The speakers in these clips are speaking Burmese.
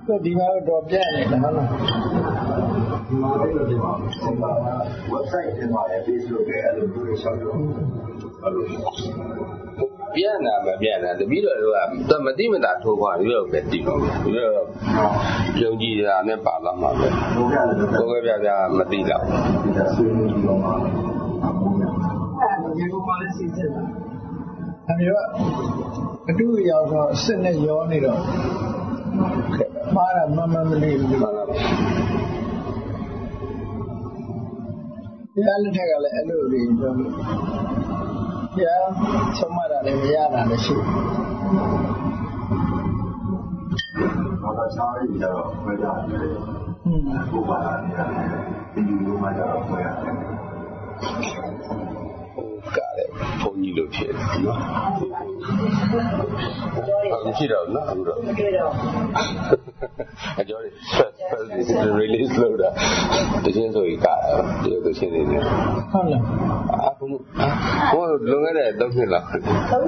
But the other website in my Facebook Piana, the video the Medina to one real bit. Young G. Nepal, Medina. I do your Senate Yonito. Mama believe the yeah, some other than the other and the shoe. Got it. Pony look here. I'm I enjoy it. It's really slow. The chance we got the chance. Look at that. Don't feel like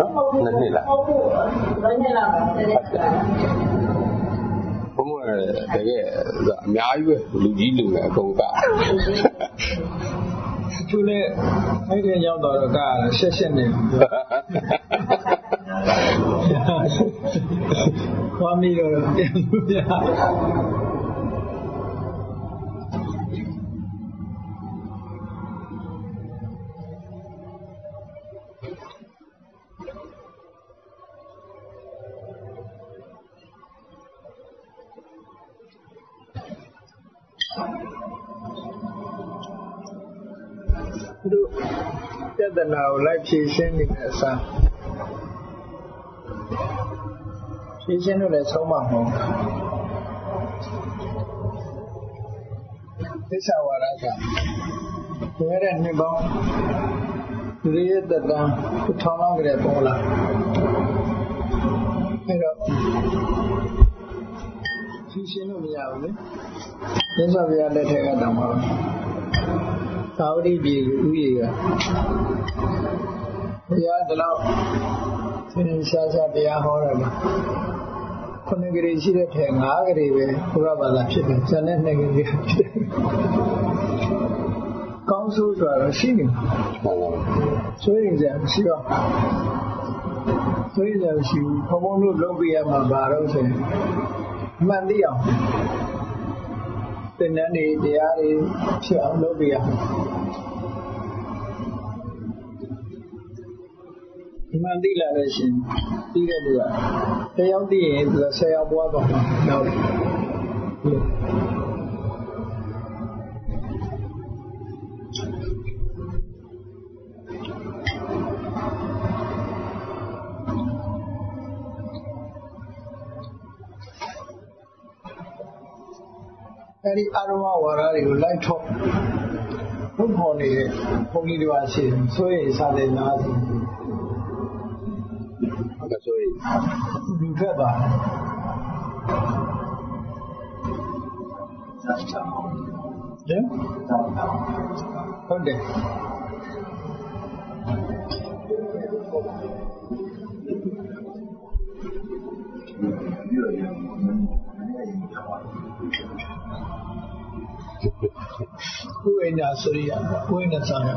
Actually, I didn't know the guy session. One meter. The now life chasing in the sun. Chasing the summer home. This is our Raja. Where and me bound. Read the down to turn on the Bola. Chasing me out. This is a real letter. Saudi be we are the law. Sasa be a horror. Conagri, she had him, Agri, Rabala, Janet negative. Councils are singing. So is that she got. So is that she, Homo Lobia Mabaros and Mandia. The nanny, the Ari, she Lobia. Mandila Nation, Ida, they are the say of water now. Any aroma or you light up. Look on it, only you are saying, so is a nothing. Together. Yeah? Okay. Who in the Syria? Who in the Sana?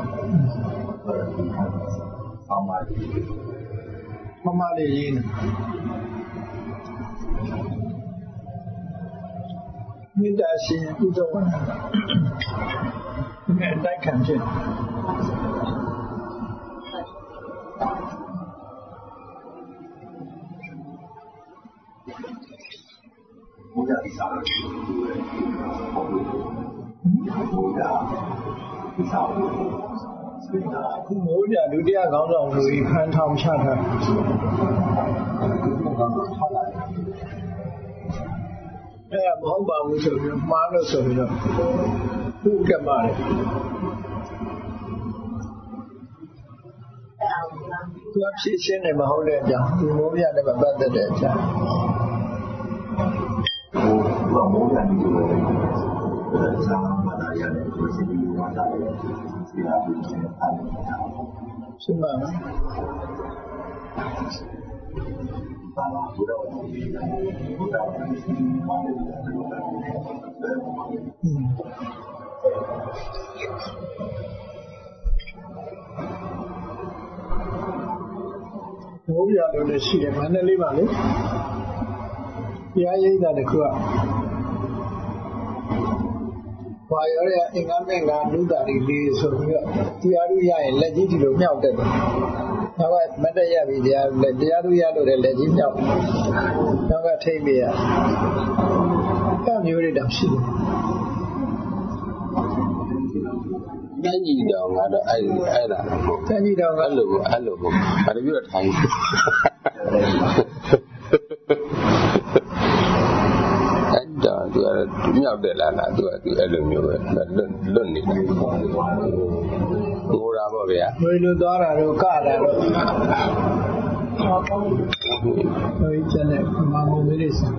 Mamma Midasi, you don't want to. That can do. Moja, do the account of the Phantom Chatter. I am home bound with you, Marlos of you. Who can buy it? Perhaps she's in a whole day, Moja never bad the day. Simba. ဘုရားလိုလည်းရှိတယ်မန္တလေးပါလေတရားရိပ်တာတခုကဘာရောရအင်္ဂါမဲ့ကလူသားတွေလေးဆိုပြီးတော့တရားလူရရင်လက်ကြီးဒီလိုမြောက်တက်တယ်နောက်ကမတ်တရပြီတရားလူရလို့လည်းလက်ကြီးမြောက်နောက်ကထိမ့်ပြရအဲ့မျိုးတွေတောင်ရှိတယ်တန်းကြီးတောင်ကတော့အဲ့ဒါတန်းကြီးတောင်ကအဲ့လိုဘာလို့ပြောထိုင်အဲ့တော့သူကမြောက်တယ်လားသူအဲ့လိုမျိုးပဲလွတ်နေတာငိုတာပေါ့ဗျာဝေလူသွားတာတော့ကတာတော့ဟိုကျန်တဲ့မမုံလေးစ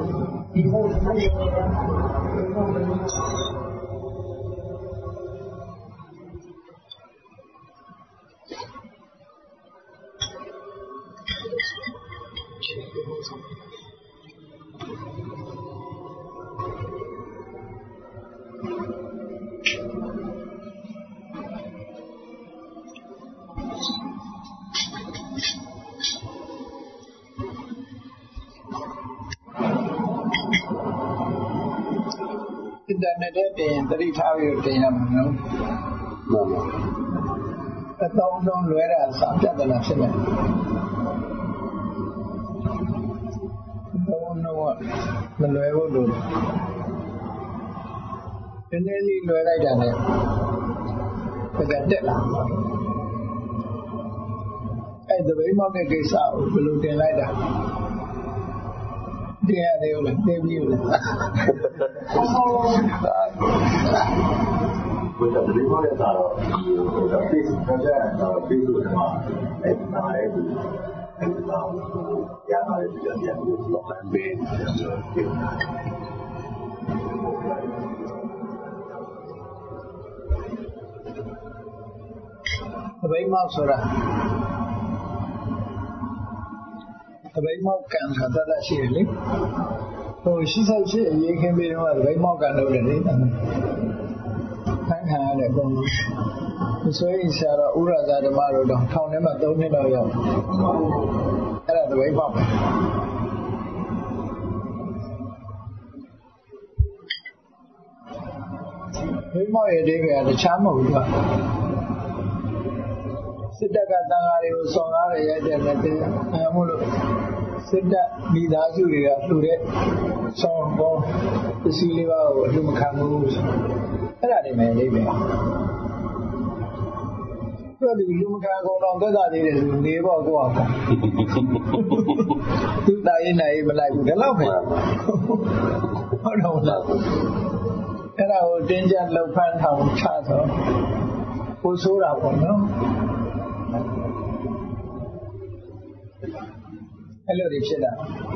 အင်တာနက်နဲ့တင်သတိထားပြီးတင်ရမှာနော်မှန်ပါအတောင်းဆုံးလွဲတာစာပြတ်တယ်လားဖြစ်နေတော့မလွယ်ဘူးလို့နည်းနည်းလေးလွယ်လိုက်တာနဲ့တက်လာအဲ့ဒီဘယ်မှာကိစ္စကိုဘယ်လိုတင်လိုက်တာတင်ရတယ်လို့တင်ပြီးလို့ဘယ်တော့ဒီမှာလည်းတော့ဒီ Facebook ကတော့ Facebook မှာအဲ့ဒါလည်းဒီအဲ့ဒါရတာလည်းဒီလိုမျိုးလောက်မှန်းပေးတယ်ဆိုတော့ဘယ်မှာဆိုတာဘယ်မှာကန်ဆိုတာတရှိတယ်လေဟို88အရေးခင်းပြီးတော့ဘယ်မှာကန်လို့လဲလေခံရတယ်ကောဆိုရင်ဆရာတော်ဥရဇာဓမ္မတို့တော့ထောင်ထဲမှာ3နှစ်တော့ရောက်အဲ့ဒါတပိတ်ပေါက်ပဲဘိမောရဲ့အဓိပ္ပာယ်ကတခြားမဟုတ်ဘူးကစစ်တပ်ကတန်ဃာတွေကိုစော်ကားရရိုက်တဲ့နဲ့တရားမို့လို့စစ်တပ်မိသားစုတွေကလှူတဲ့ဆောင်းပေါ်ပစ္စည်းလေးပါကိုအလှမခံဘူးအဲ့ဒါနေမယ်လေးပဲပြောပြီးလူမခံကုန်တော့သက်သာသေးတယ်ဆိုနေပေါ့ကိုအောင်သူတာရင်နိုင်မလိုက်ဘူးဒါတော့ပဲဟုတ်တော့လားအဲ့ဒါကိုတင်းကျပ်လှုပ်ဖမ်းထောင်ချတော့ကိုဆိုးတာပေါ့နော်အဲ့လိုတွေဖြစ်တာ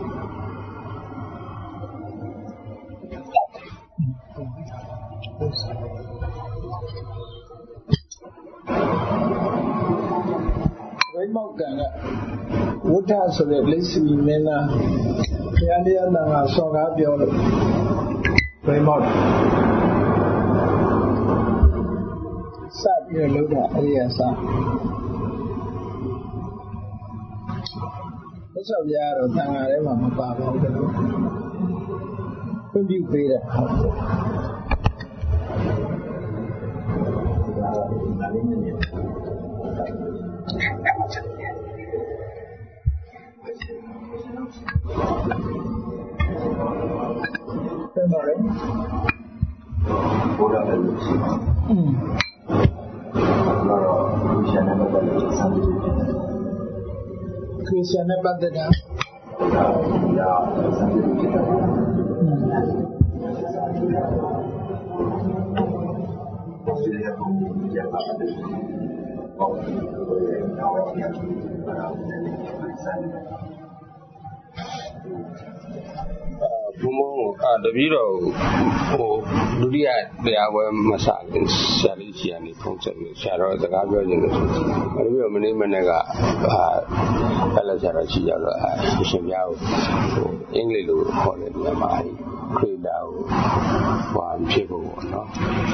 ဝိမောက်ကံကဝဋ္ဌဆိုတဲ့လက်စီမင်းသားဘုရားတရားနာကစော်ကားပြောလို့ဝိမောက်စပြီးတော့လုပ်တာအဲ့ဒီအစားသက်ဆောက်ပြတော့တန်ဃာထဲမှာမပါပါဘူးလို့ပြပြုပေးတယ်ပြန်ပါလေဘုရားလည်းရှိပါတော့ဒီရှင်နဲ့ပတ်သက်လို့စမ်းကြည့်တယ်ခရစ်ယာန်နဲ့ပတ်သက်တာဒါစမ်းကြည့်တယ်ဒီရပုံရပါတယ်ပေါ့တော့တော့ရပါတယ်စမ်းတယ်ဘုံဘုံတပည့်တော်ဟိုဒုတိယတရားပွဲမစရင်ဆရာလေးကြီးကနေဖုန်းဆက်ပြီးဆရာတော်စကားပြောနေတယ်ဆိုပြီးမနေ့မနေ့ကအဲ့လိုဆရာတော်ကြီးရောက်တော့ရှင်ပြားကိုအင်္ဂလိပ်လိုခေါ်တယ်ဒီမှာခရစ်တာကိုဘာဖြစ်ဖို့ပေါ့နော်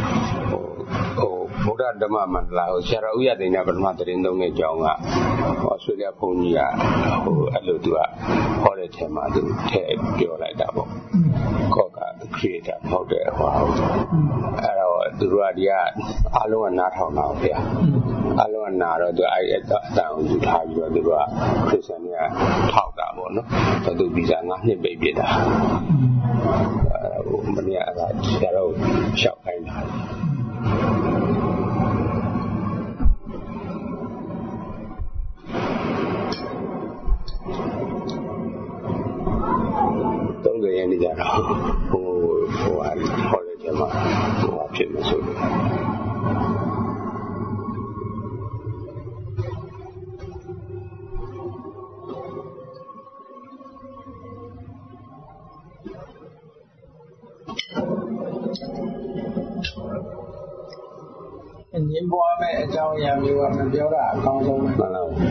ဗုဒ္ဓဓမ္မမန္တလာကိုဆရာတော်ဥယျာဉ်သိန်းပထမသတင်းသုံးတဲ့အကြောင်းကဆွေရဘုန်းကြီးကအဲ့လိုသူကဟောတဲ့ထဲမှာသူထည့်ပြောလိုက်တာပေါ့ခေါ်က creator ဟုတ်တယ်ဟောအဲ့တော့သူတို့ကဒီကအားလုံးကနားထောင်တာဗျာအားလုံးကနားတော့သူအဲ့အတန်ကိုယူထားပြီးတော့သူတို့ကခရစ်ယာန်တွေကထောက်တာပေါ့နော်သူဗီဇာ9နှစ်ပိတ်ပြတာမနေ့ကအဲ့ဒါဆရာတော်ရှောက်ခိုင်းတာ30ရက်နေကြတော့ဟိုဟောတဲ့ကျမဟိုဖြစ်မှာဆိုလို့အငင်းပွားမဲ့အကြောင်းအရာမျိုးကမပြောတာအကောင်းဆုံးပဲမှန်လား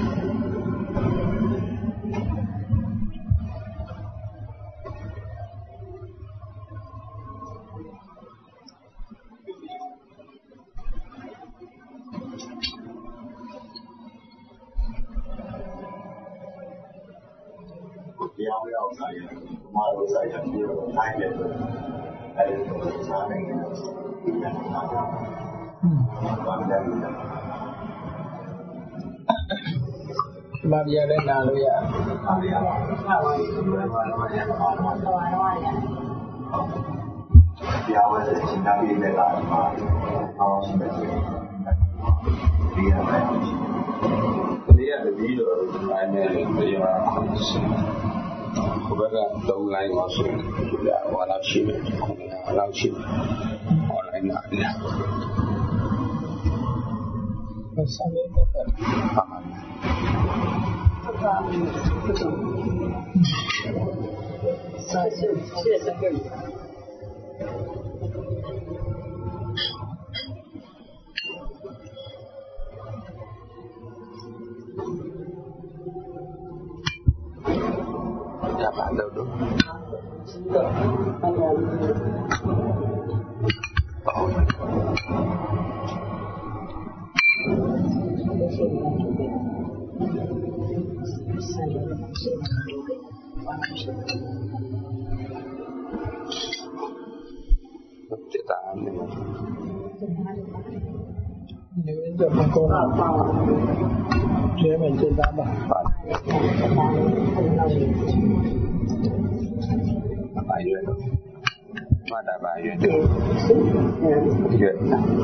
တရားဝဲအောင်ဆိုင်ရမာလို့ဆိုင်ရပြီးတော့တိုင်းတယ်အဲဒီစားနေတယ်ဒီကနေ့မှာဘာမှမလုပ်ဘူးဘာပြရလဲနာလို့ရအားရပါတရားဝဲတဲ့ရှင်သာပြည်တဲ့ကမှာအောင်းရှိတယ်ဒီရမယ်ဒီရတပီးတော့လိုင်းနဲ့တရားဟိုဘက်က3လိုင်းပါဆိုရင်ဟိုလောက်ရှိတယ်ခုနလောက်ရှိတယ် online လာတယ်ဆက်လို့တော့ဟာ谢谢各位 bạn đâu đúng Nếu giờ mình có chế mình trên tám bà bài duyên mà đã bài duyên được duyên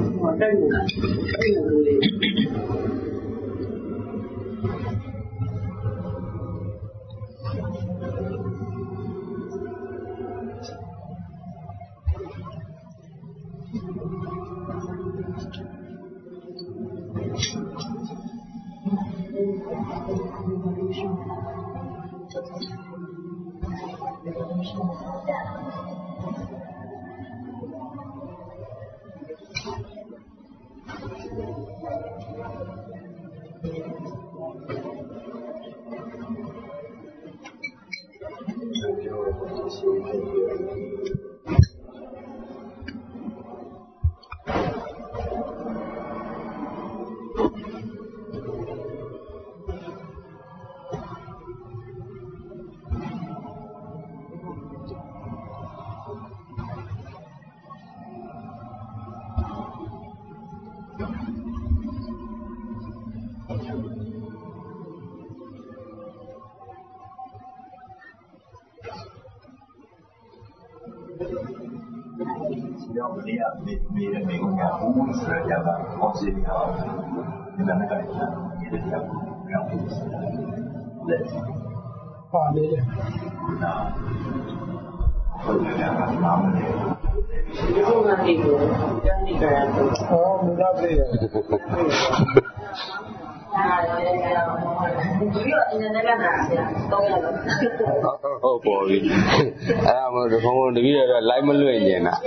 ရောက်နေရမေးတဲ့မိကုံကဘူးဆိုရတာပေါ့စီပြီးတော့ဒီမှာလည်းဒီတဲ့ရောက်ရောက်ပြီးလက်ပါလေနာဟုတ်တယ်ကနာမည်ဒီကုန်းကနေကိုတန်းနေကြရတော့ဟောမူလာပြေဟုတ်ပေါ်ပြီအဲ့ဒါမှတော့ဘုံဘုံတပည့်တော့လိုက်မလွင့်ကျင်တာ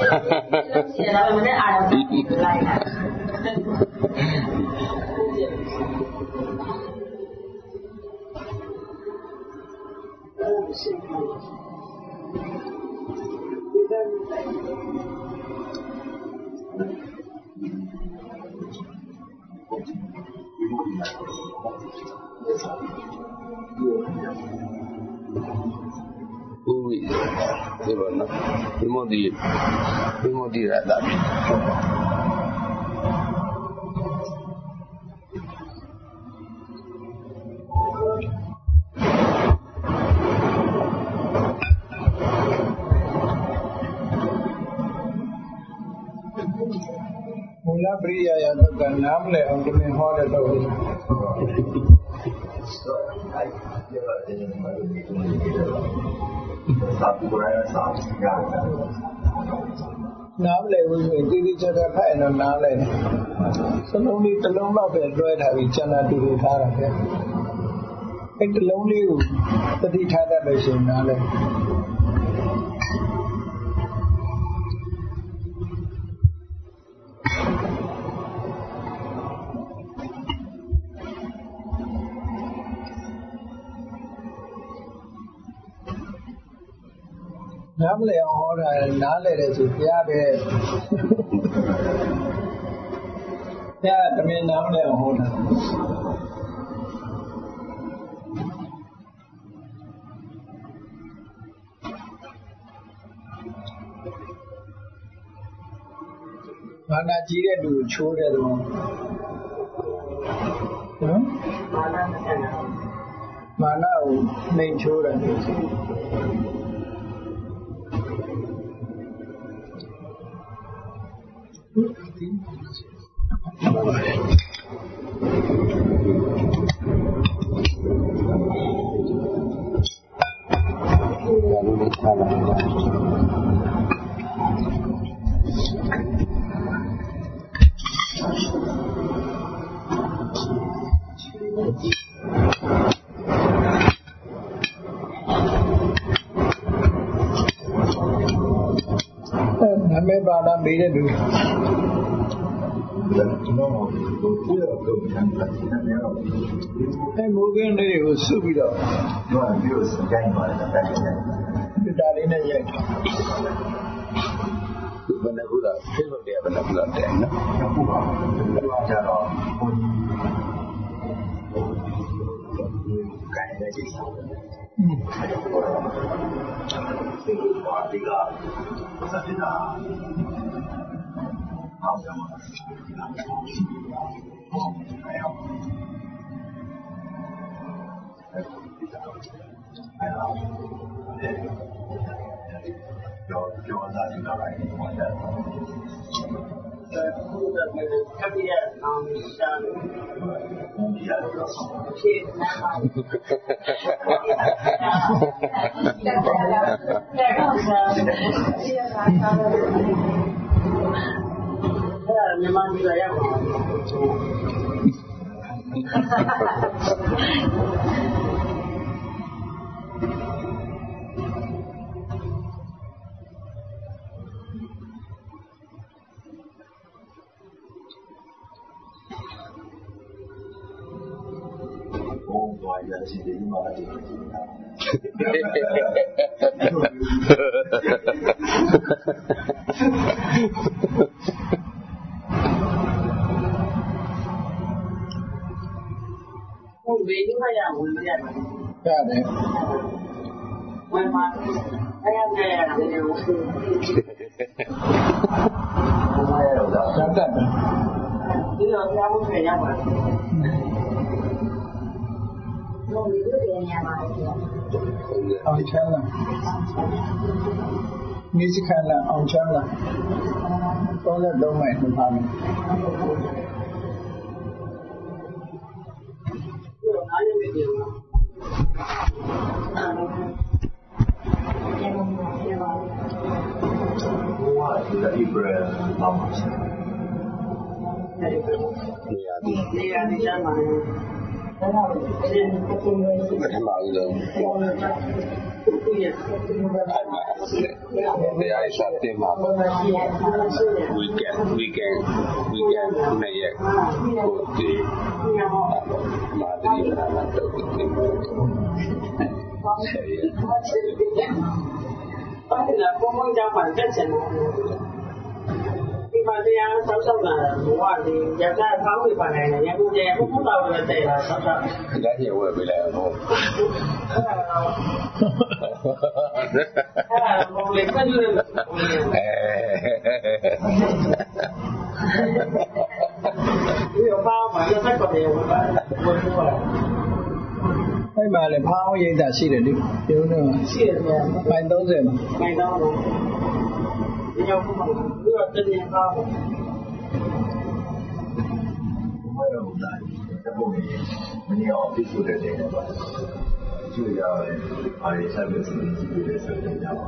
Uy, qué bueno. Primo di rata. Mula priya ya to ka naam le aung tme ho le to naam le wo ti ti cha cha phai no naam le salong ni talong lak be lwe tha bi chana tu tu tha ta ke ai talong li ko tati tha ta lo shin naam le naam le ho ra naam le de so bya be ya tme naam le ho ra mana ji de tu chiu de lo mana ko nain chiu de Name bada made do. Hey, moving it was super. You want to use the game on the Darina yet. When I would have filled the available then. On channel. Music on channel. All that don't make me happy. What is the Hebrew language? ပထမဦးဆုံးတရားစာတင်မှာweekend နဲ့ရက်ကိုဒီမာဒရီနာနာတော့တင်မှာပါတယ်လားပုံမှန်ကြောင့်ပါတက်ချင်တယ်ဒီမှာတရားဆောက်တာဘဝဒီရကြကောင်းပြီပါနိုင်တယ်ရခုတည်းဘုရားတော်လည်းတဲ့တာဆောက်တာဒါကြီးဝယ်ပေးလိုက်အောင်ဘုံလေးဆက်လို့ဒီဘာမှမဆက်ကြတယ်ဘာအဲ့မှာလေဖောင်းရိပ်တာရှိတယ်လေပြုံးတော့ရှိတယ်ဗျာမိုင်30မှာမိုင်30ဒီတော့ဒီတော့တည်းပါဘာလို့လဲတပုံနေမင်းရောပြည့်စုံတဲ့နေရာပါကျူရတယ်အားရဆက်လို့စီကြည့်ပြီးလဲဆိုတော့ကြောက်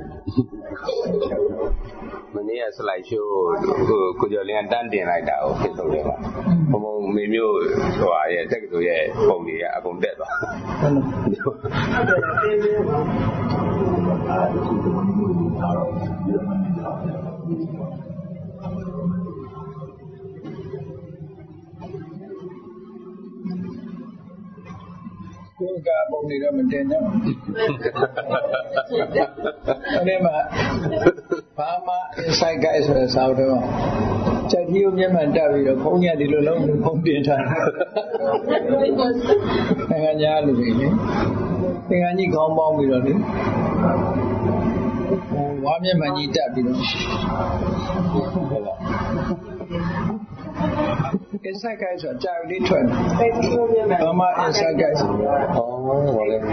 မနေ့က slide show ကိုကျော်လင်းတန်းတင်လိုက်တာကိုဖြစ်ဆုံးတယ်ပါဘုံမေမျိုးဟိုဟာရဲ့တက်ကတူရဲ့ပုံတွေကအကုန်တက်သွားဟုတ်တယ်ဒီတော့ဒီကိုကပုံတွေတော့မတင်တော့အဲ့မှာဘာမှ inside guide ဆိုတဲ့စာအုပ်တော့ကြက်ကြီးကိုမျက်မှန်တက်ပြီးတော့ဘုံညာဒီလိုလုံးဘုံတင်ထားတယ်ငါညာလူတွေလေသင်္ကန်းကြီးခေါင်းပေါင်းပြီးတော့လေဝါမျက်မှန်ကြီးတက်ပြီးတော့inside guide ဆိုတာကြာပြီးထွက်တယ်ဘာမှ inside guide ဆိုတော့ဘာလဲ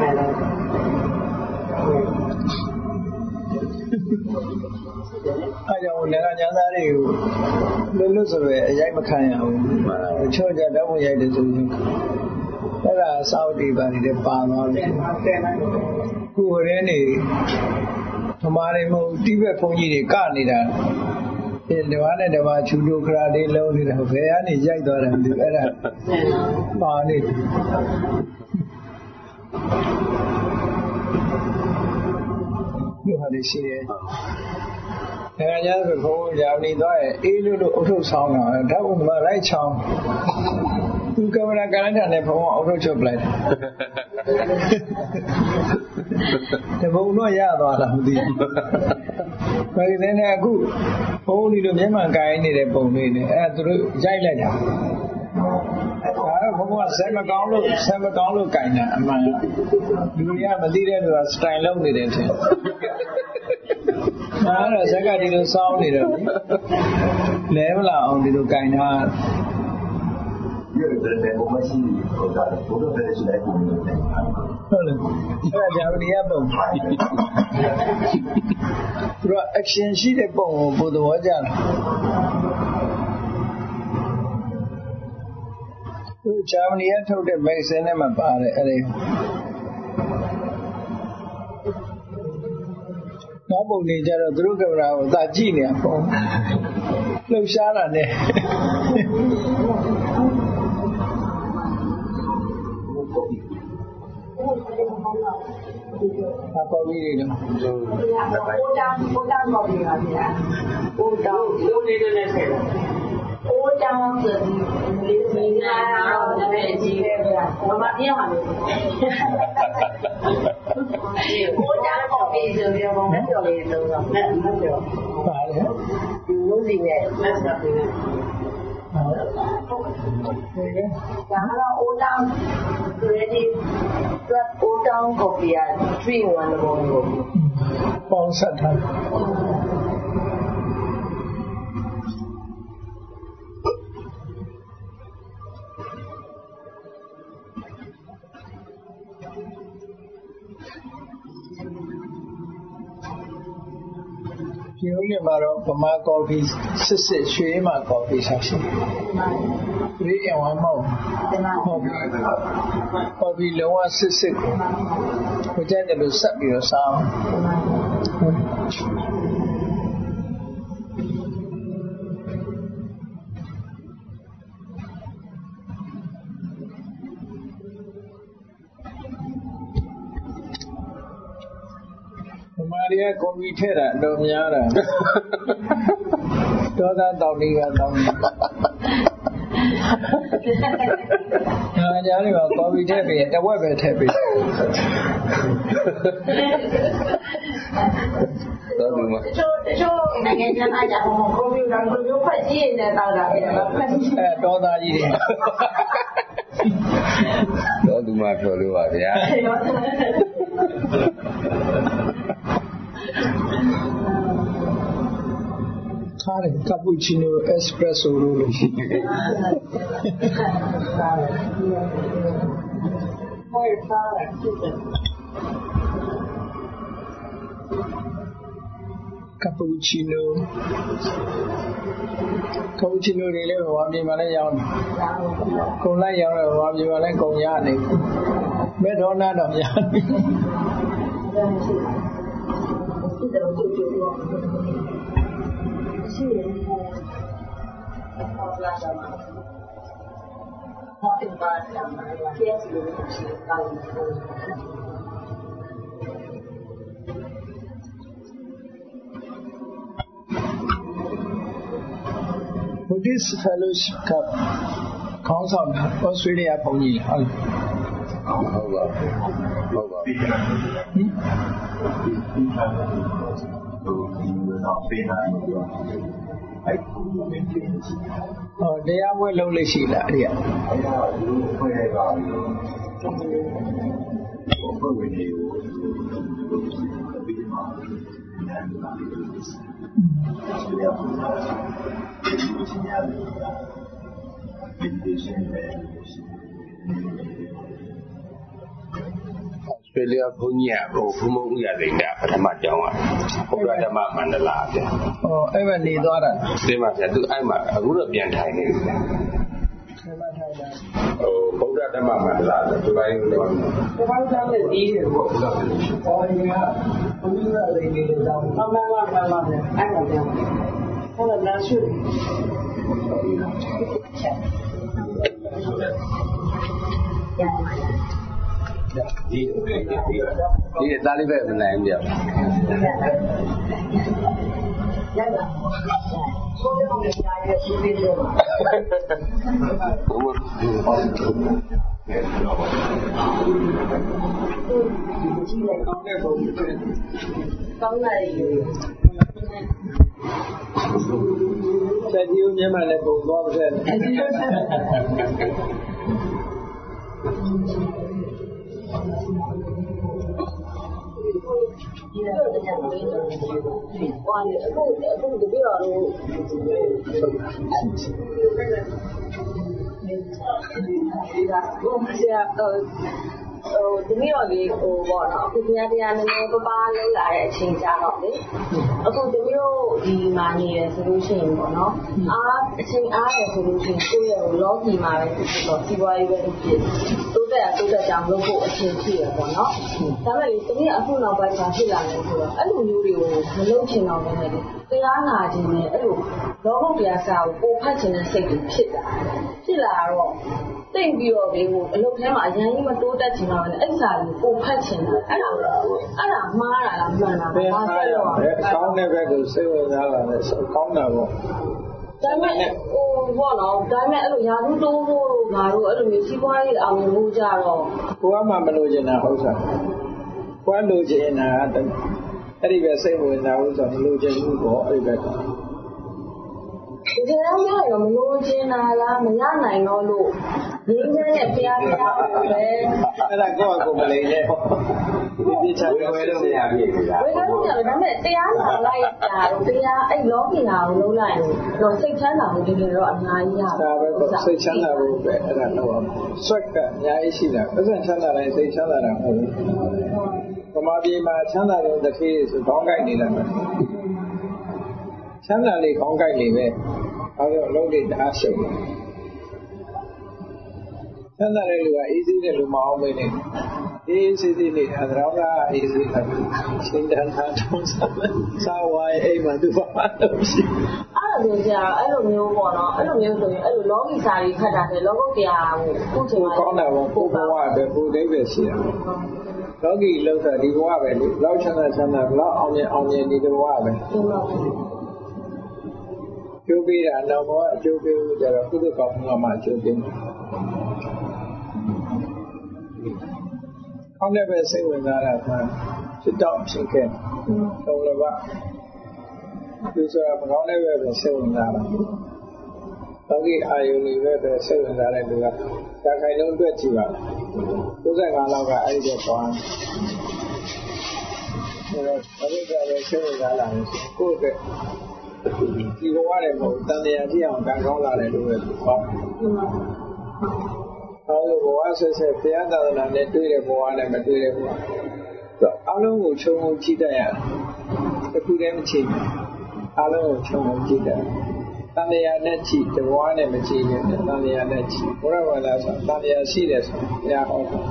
အားကြောင့်လည်းညာသားတွေကိုလွတ်ဆိုရအရိုက်မခံရဘူး။ချို့ကြတော့ဝင်ရိုက်တယ်ဆိုရင်အဲ့ဒါစောက်တီပါနေပါသွားတယ်။ကိုယ်ရင်းနေဓမ္မတွေမဟုတ်တိဘက်ဘုန်းကြီးတွေကနေတာဒီဝါနဲ့ဓမ္မချူတိုခရာလေးလုံးနေတာဘယ်ကနေရိုက်သွားတယ်ဒီအဲ့ဒါပါနေတယ်ဒီဟာလေးရှိတယ်အဲညာဆိုဘုန်းကြီးနေသွားရဲ့အေးလို့အုတ်ထုတ်ဆောင်းတာဓာတ်ဥမလိုက်ချောင်းသူကင်မရာကလည်းနဲ့ဘုန်းကအုတ်ထုတ်ချုပ်ပလိုက်တယ်ဘုံတော့ရသွားတာမသိဘူး။ဒါကြတဲ့အခုဘုံဒီလိုမျက်မှန်ကိုင်းနေတဲ့ပုံလေးနဲ့အဲသူတို့ရိုက်လိုက်တာ။ဒါတော့ဘုံကဆက်မကောင်းလို့ကိုင်းတာအမှန်လူတွေကမသိတဲ့လူကစတိုင်လုံးနေတယ်ထင်။ဒါတော့ဇက်ကဒီလိုစောင်းနေတော့လဲမလာအောင်ဒီလိုကိုင်းတာရတယ်ဘုံမရှိဘူးဒါဘုံတော့ပဲရှိလိုက်ပုံလို့တယ်ဟုတ်တယ်အဲ့ဒါကြောင့်ဒီကပုံသူက action ရှိတဲ့ပုံကိုပို့တော့ကြတယ်သူဂျာမနီကထုတ်တဲ့ magazine နဲ့မှပါတယ်အဲ့ဒီနောက်ပုံတွေကြတော့သူတို့ကင်မရာကိုသာကြည့်နေအောင်ပုံလှုပ်ရှားတာနဲ့ပေါ်ပြီးတယ်နော်။ကိုတောင်းပေါ်ပြီးပါဗျာ။ကိုတောင်းလိုနေတယ်နဲ့ဆက်တယ်။ကိုတောင်းဆိုပြီးဒီနေ့ကတော့လည်းအကြီးပဲဗျာ။ဘာမှပြရမှာမဟုတ်ဘူး။ကိုတောင်းပေါ်ပြီးဆိုပြီးတော့မပြောလေတော့မပြော။ပါလေ။ဒီလိုစီနဲ့လက်ဆက်ပြီးဒါကတော့အိုးတောင်းဆိုရတဲ့အတွက်အိုးတောင်းကိုပြရ3-1လို့ပေါင်းဆက်ထားဒီလိုမှာတော့ဗမာကော်ဖီစစ်ရွှေမှာကော်ဖီဆက်ရှိတယ်။ဒီအဝမ်းမဟုတ်ဘူး။ကော်ဖီလုံးဝစစ်ကိုဘယ်ကျတဲ့လို့ဆက်ပြီးတော့စားကကွန်ပျူတာတာအတော်များတာဒေါသတောင်းနေကတောင်းနေညာလေးကကွန်ပျူတာပဲတဝက်ပဲထည့်ပေးတော့ဒီမှာချိုးနိုင်ငံခြားမှာကြာကွန်ပျူတာကိုမျိုးဖတ်ကြည့်နေတောက်တာပဲဖတ်ကြည့်ဒေါသကြီးတွေတော့ဒီမှာပြောလို့ပါဗျာထားတယ်ကပူချီနိုအက်စပရက်ဆိုလို့ရှိတယ်ဟိုထားတယ်ကပူချီနိုတွေလည်းဟိုအပြင်မှာလည်းရောင်းတယ်ကုန်လိုက်ရောင်းတယ်ဟိုအပြင်မှာလည်းကုန်ရနေမဲဒေါနာတော့ရနေရှိတယ်ဟောလာတာမှာဟောတင်ပါတာမှာကျေးဇူးလို့ရှိတာလို့ Buddhist Fellowship ကခေါင်းဆောင်တာဩစတြေးလျဘုန်းကြီးဟုတ်ပါဒီတော့ပေးနိုင်တယ်အဲ့ဒီကိုမြင်နေတယ်တရားပွဲလုံးလေးရှိလားအဲ့ဒီဖွဲ့ရတာဘုရားဝင်နေကိုပြီးမှနားလာတယ်ဒီလိုမျိုးရှင်းရတယ်meditation ပဲဆွေလျာဘုန်းကြီးကဘုံမုံဥရသိတာပထမကျောင်းကဘုရားဓမ္မမန္တလာဗျာအဲ့ပဲနေသွားတာဒီမှာဗျာသူအဲ့မှာအခုတော့ပြန်ထိုင်နေပြီဗျာဘုရားဓမ္မမန္တလာဆိုဒီပိုင်းတော့ဘုရားကျောင်းနဲ့ပြီးတယ်ပေါ့ဒီကဘုန်းကြီးကလည်းနေတယ်ကျောင်းမှန်ပါဗျာအဲ့မှာဗျာဟုတ်လားလားရှိဒီသားလေးပဲမနိုင်ဘူးဗျာရတာဆိုတော့ဒီကြားရဲ့ရှိသေးတယ်ဒီလိုက်ကောင်းတဲ့ပုံကောင်းလိုက်ဆက်ကြီးဦးမြန်မာလည်းပုံသွားပါဆက်ဒီလိုတရားဝင်နေတယ်။ဘာလဲအခုတပြည့်တော့ဆရာဒီမျိုးလေးဟိုပေါ့နော်အခုတရားနည်းနည်းပပလောက်လာတဲ့အချိန်ကြာတော့လေအခုဒီမျိုးဒီမှာနေရဆိုလို့ရှိရင်ပေါ့နော်အချိန်အားရဆိုလို့ရှိရင်ကိုယ့်ရဲ့လောကီမှာပဲဖြစ်တော့စီးပွားရေးပဲဖြစ်တိုးတက်ကြောင်လုပ်ဖို့အချိန်ဖြစ်ရပေါ့နော်ဒါပေမဲ့ဒီတကယ်အခုနောက်ပိုင်းမှာဖြစ်လာတယ်ဆိုတော့အဲ့လိုမျိုးတွေကိုမလုပ်ချင်တော့ဘူးလေတရားနာခြင်းနဲ့အဲ့လိုလောကုတ္တရာစာကိုပို့ဖတ်ခြင်းနဲ့စိတ်တွေဖြစ်လာတော့သိပြီးတော့ဒီဟိုအလုပ်ထဲမှာအရင်ကြီးမတိုးတက်ချင်တော့လည်းအဲ့စာကိုပို့ဖတ်ချင်တာအဲ့ဒါမှားတာလားမှန်တာလားဘာဆက်တော့ကောင်းတဲ့ဘက်ကိုစိတ်ဝင်စားတာလည်းကောင်းတာပေါ့ဒါပေမဲ့ဟိုဘောနော်ဒါပေမဲ့အဲ့လိုယာမှုတိုးဖို့ငါတို့အဲ့လိုမျိုးစီးပွားရေးအောင်မြင်မှုကြတော့ကိုကမှမလို့ချင်တာဟုတ်စားကိုကလို့ချင်တာအဲ့ဒီပဲစိတ်ဝင်စားလို့ဆိုမလို့ချင်ဘူးပေါ့အဲ့ဒီဘက်ကတကယ်တော့ပြောရင်မလို့ချင်တာလားမရနိုင်တော့လို့ငင်းငယ်နဲ့ဖျားပဲအဲ့ဒါကိုမလိမ့်နဲ့ဒီချာဝယ်လို့မရဘူးကွာဝယ်လို့မရဘူးဒါပေမဲ့တရားနာလိုက်တာတော့တရားအဲ့လောကီနာကိုလုံးလိုက်တော့စိတ်ချမ်းသာမှုတကယ်တော့အများကြီးရပါဒါပဲပေါ့စိတ်ချမ်းသာဖို့ပဲအဲ့ဒါတော့ဆွတ်ကအများကြီးရှိတာပတ်စံချမ်းသာတိုင်းစိတ်ချမ်းသာတာမဟုတ်ဘူးဗမာပြည်မှာချမ်းသာတဲ့တစ်ခေတ်ဆိုခေါင်းကိုက်နေတာပဲချမ်းသာလေးခေါင်းကိုက်နေပဲအဲဒါလုံးလေးတအားရှုပ်ချမ်းသာတဲ့လူကအေးစေးတဲ့လူမအောင်မင်းနေအေးစေးစေးနေတာတော့ကအေးစေးတယ်ရှင်းတန်းထားထုံးစားဝိုင်းအိမ်မှာသူဘာမှလုပ်ရှိအဲ့လိုကြာအဲ့လိုမျိုးပေါ့နော်အဲ့လိုမျိုးဆိုရင်အဲ့လိုလောကီစာကြီးခတ်တာတဲ့လောကုတ္တရာကိုခုချိန်မှာကောင်းတာပေါ့ကိုဘဝအတွက်ကိုဒိဗ္ဗေရှိတာလောကီလောက်တာဒီဘဝပဲလေလောက်ချမ်းသာလောက်အောင်မြင်ဒီဘဝပဲကျိုးပေးတာတော့ဘောအကျိုးပေးလို့ကြတော့ကုသကောင်းမှအကျိုးပေးမှာကောင်းတဲ့ပဲစိတ်ဝင်စားတာကစစ်တောင်းဖြစ်ခဲ့တော့လည်းပါဒီဆိုတာမကောင်းတဲ့ပဲစိတ်ဝင်စားတာလောကီအာယုန်တွေပဲစိတ်ဝင်စားတဲ့လူကဒါခိုင်လုံးအတွက်ကြည့်ပါ95လောက်ကအဲ့ဒီတော့သွားအဲ့တော့ဘယ်လိုပဲစိတ်ဝင်စားလာလဲကိုယ့်အတွက်ဒီဘဝနဲ့မဟုတ်တန်တရားကြည့်အောင်ကံကောင်းလာတယ်လို့ပဲဆိုတော့အဲဒီဘဝဆက်ဆက်ဘုရားသာသနာနဲ့တွေ့တဲ့ဘဝနဲ့မတွေ့တဲ့ဘဝအလုံးကိုခြုံငုံကြည့်တတ်ရတယ်တစ်ခုတည်းမကြည့်အလုံးကိုခြုံငုံကြည့်တတ်တန်တရားနဲ့ကြည့်တဘဝနဲ့မကြည့်နဲ့တန်တရားနဲ့ကြည့်ဘုရားဘာသာဆိုတန်တရားရှိတယ်ဆိုဘုရားဟောတာ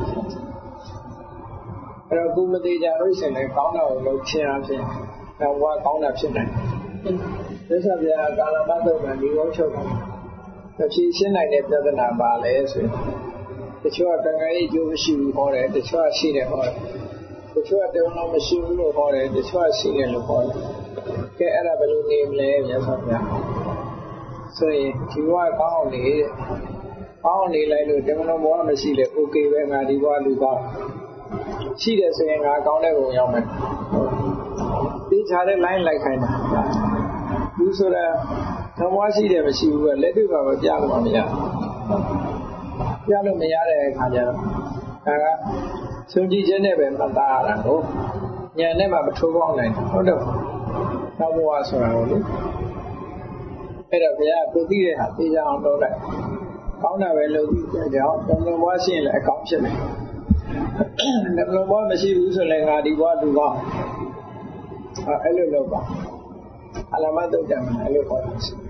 အဲ့တော့ကုမတိကြလို့ရှိရင်လည်းကောင်းတာကိုလုပ်ခြင်းအပြင်တော့ဘဝကောင်းတာဖြစ်နိုင်တယ်သစ္စာပြာကာလမတုတ်ကဒီဝချုပ်တာအဖြစ်ရှင်းနိုင်တဲ့ပြဿနာပါလဲဆိုရင်တချို့ကကံကံရေးကျိုးမရှိဘူးဟောတယ်တချို့ကရှိတယ်ဟောတယ်တချို့ကတောင်းတော့မရှိဘူးလို့ဟောတယ်တချို့ကရှိတယ်လို့ဟောတယ်ကဲအဲ့ဒါဘယ်လိုနေမလဲမြတ်စွာဘုရားဆိုရင်ဒီဘဝကောင်းအောင်နေတဲ့ကောင်းနေလိုက်လို့တမန်တော်ဘဝမရှိလေโอเคပဲငါဒီဘဝလူကောင်းရှိတယ်ဆိုရင်ငါကောင်းတဲ့ဘုံရောက်မယ်သိချတဲ့ line လိုက်ခိုင်းတာသူဆိုတာသဘောရှိတယ်မရှိဘူးကလက်တွေ့ပါပဲပြလို့မရပြလို့မရတဲ့အခါကျတော့ဒါကဆုံးကြည့်ခြင်းနဲ့ပဲမှတ်သားရတာကိုဉာဏ်နဲ့မှမထိုးပေါင်းနိုင်ဘူးဟုတ်တယ်နောက်ဘဝဆိုတာကိုလေအဲ့တော့ဘုရားကိုသိတဲ့ဟာသိကြအောင်လုပ်လိုက်ကောင်းတာပဲလုပ်ပြီးကြအောင်ဘုံဘဝရှိရင်လည်းအကောင်းဖြစ်မယ်ဘုံဘဝမရှိဘူးဆိုလည်းငါဒီဘဝလူကောင်းအဲ့လိုလုပ်ပါအလမတ်တုတ်တယ်အဲ့လိုခေါ်တာရှိ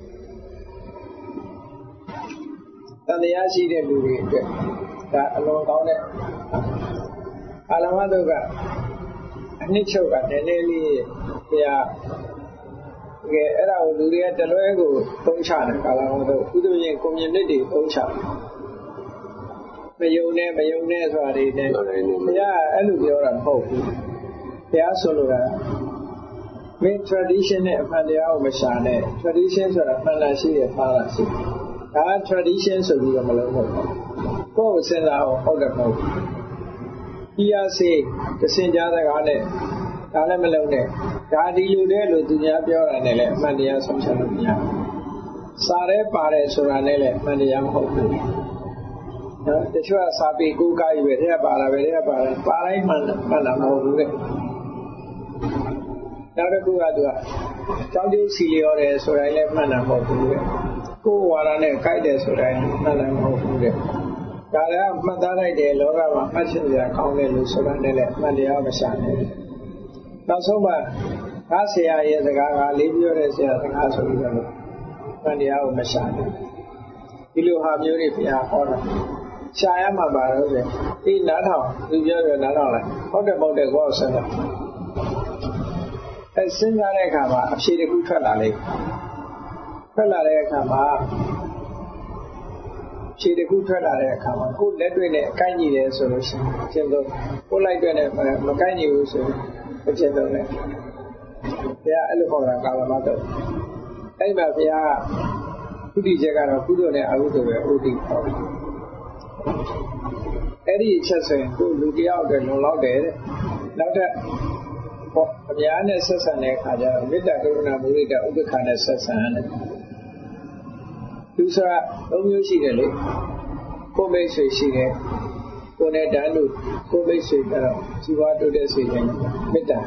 တန်တရားရှိတဲ့လူတွေအတွက်ဒါအလွန်ကောင်းတဲ့အလမတ်တုတ်ကအနှစ်ချုပ်ကနည်းနည်းလေးဘုရားကဲအဲ့ဒါကိုလူတွေကတလွဲကိုသုံးချတယ်ကာလမတ်တုတ်ဥဒ္ဒရင်ကွန်မြူနတီသုံးချမယုံနဲ့ဆိုတာတွေနဲ့ဘုရားအဲ့လိုပြောတာမဟုတ်ဘူးဘုရားဆိုလိုတာမင်း tradition နဲ့အမှန်တရားကိုမရှာနဲ့ tradition ဆိုတာမှန်လားရှိရပါလားရှိဒါ tradition ဆိုပြီးတော့မလုပ်ဘူးကိုယ့်ကိုစဉ်းစားအောင်ဟုတ်တယ်မဟုတ်ဘူး ERC တစင်ကြားစကားနဲ့ဒါလည်းမလုပ်နဲ့ဒါဒီလိုတဲ့လို့သူများပြောတာနဲ့လည်းအမှန်တရားဆုံးဖြတ်လို့မရဘူးစားရဲပါတယ်ဆိုတာနဲ့လည်းအမှန်တရားမဟုတ်ဘူးနော်တချို့ကစာပေကိုးကားယူပဲတဲ့ပါလာပဲတဲ့ပါလာပါတိုင်းမှန်တာမဟုတ်ဘူးတဲ့နောက်တစ်ခုကသူကကြောင်းကျိုးစီလျော်တယ်ဆိုတိုင်းလည်းမှန်တာမဟုတ်ဘူးတဲ့ကိုယ်ဝါဒနဲ့ကြိုက်တယ်ဆိုတိုင်းမှန်တာမဟုတ်ဘူးတဲ့ဒါလည်းမှတ်သားလိုက်တယ်လောကမှာမှတ်ချင်စရာကောင်းတယ်လို့ဆိုတာနဲ့လည်းမှန်တရားမရှာနဲ့နောက်ဆုံးမှငါဆရာရဲ့စကားကလေးပြောတဲ့ဆရာစကားဆိုပြီးတော့မှန်တရားကိုမရှာနဲ့ဒီလိုဟာမျိုးတွေဘုရားဟောတာရှာရမှာပါတော့ဆိုဒီနားထောင်သူပြောတယ်နားထောင်လိုက်ဟုတ်တယ်ကိုယ်ဆက်တာစဉ်းစားတဲ့အခါမှာအဖြေတစ်ခုထွက်လာတဲ့အခါမှာကိုလက်တွေ့နဲ့အကိုက်ညီတယ်ဆိုလို့ရှိရင်အချင်းဆုံးကိုလိုက်တွေ့နဲ့မကိုက်ညီဘူးဆိုရင်အချင်းဆုံးလည်းဘုရားအဲ့လိုခေါ်တာကာလမတော့အဲ့မှာဘုရားကဥဒိချက်ကတော့ကုသိုလ်နဲ့အကုသိုလ်ပဲဥဒိခေါ်တယ်အဲ့ဒီအချက်ဆိုရင်ကိုလူတယောက်အတွက်လုံလောက်တယ်တဲ့နောက်ထပ်အများနဲ့ဆက်ဆံတဲ့အခါကျတော့မေတ္တာကရုဏာမုဒိတာဥပ္ပခါနဲ့ဆက်ဆံရတယ်သူဆိုတာ၃မျိုးရှိတယ်လေကိုမိတ်ဆွေရှိတယ်ကိုနဲ့တန်းလို့ကိုမိတ်ဆွေကတော့ជីវတိုးတဲ့စေခြင်းမေတ္တာ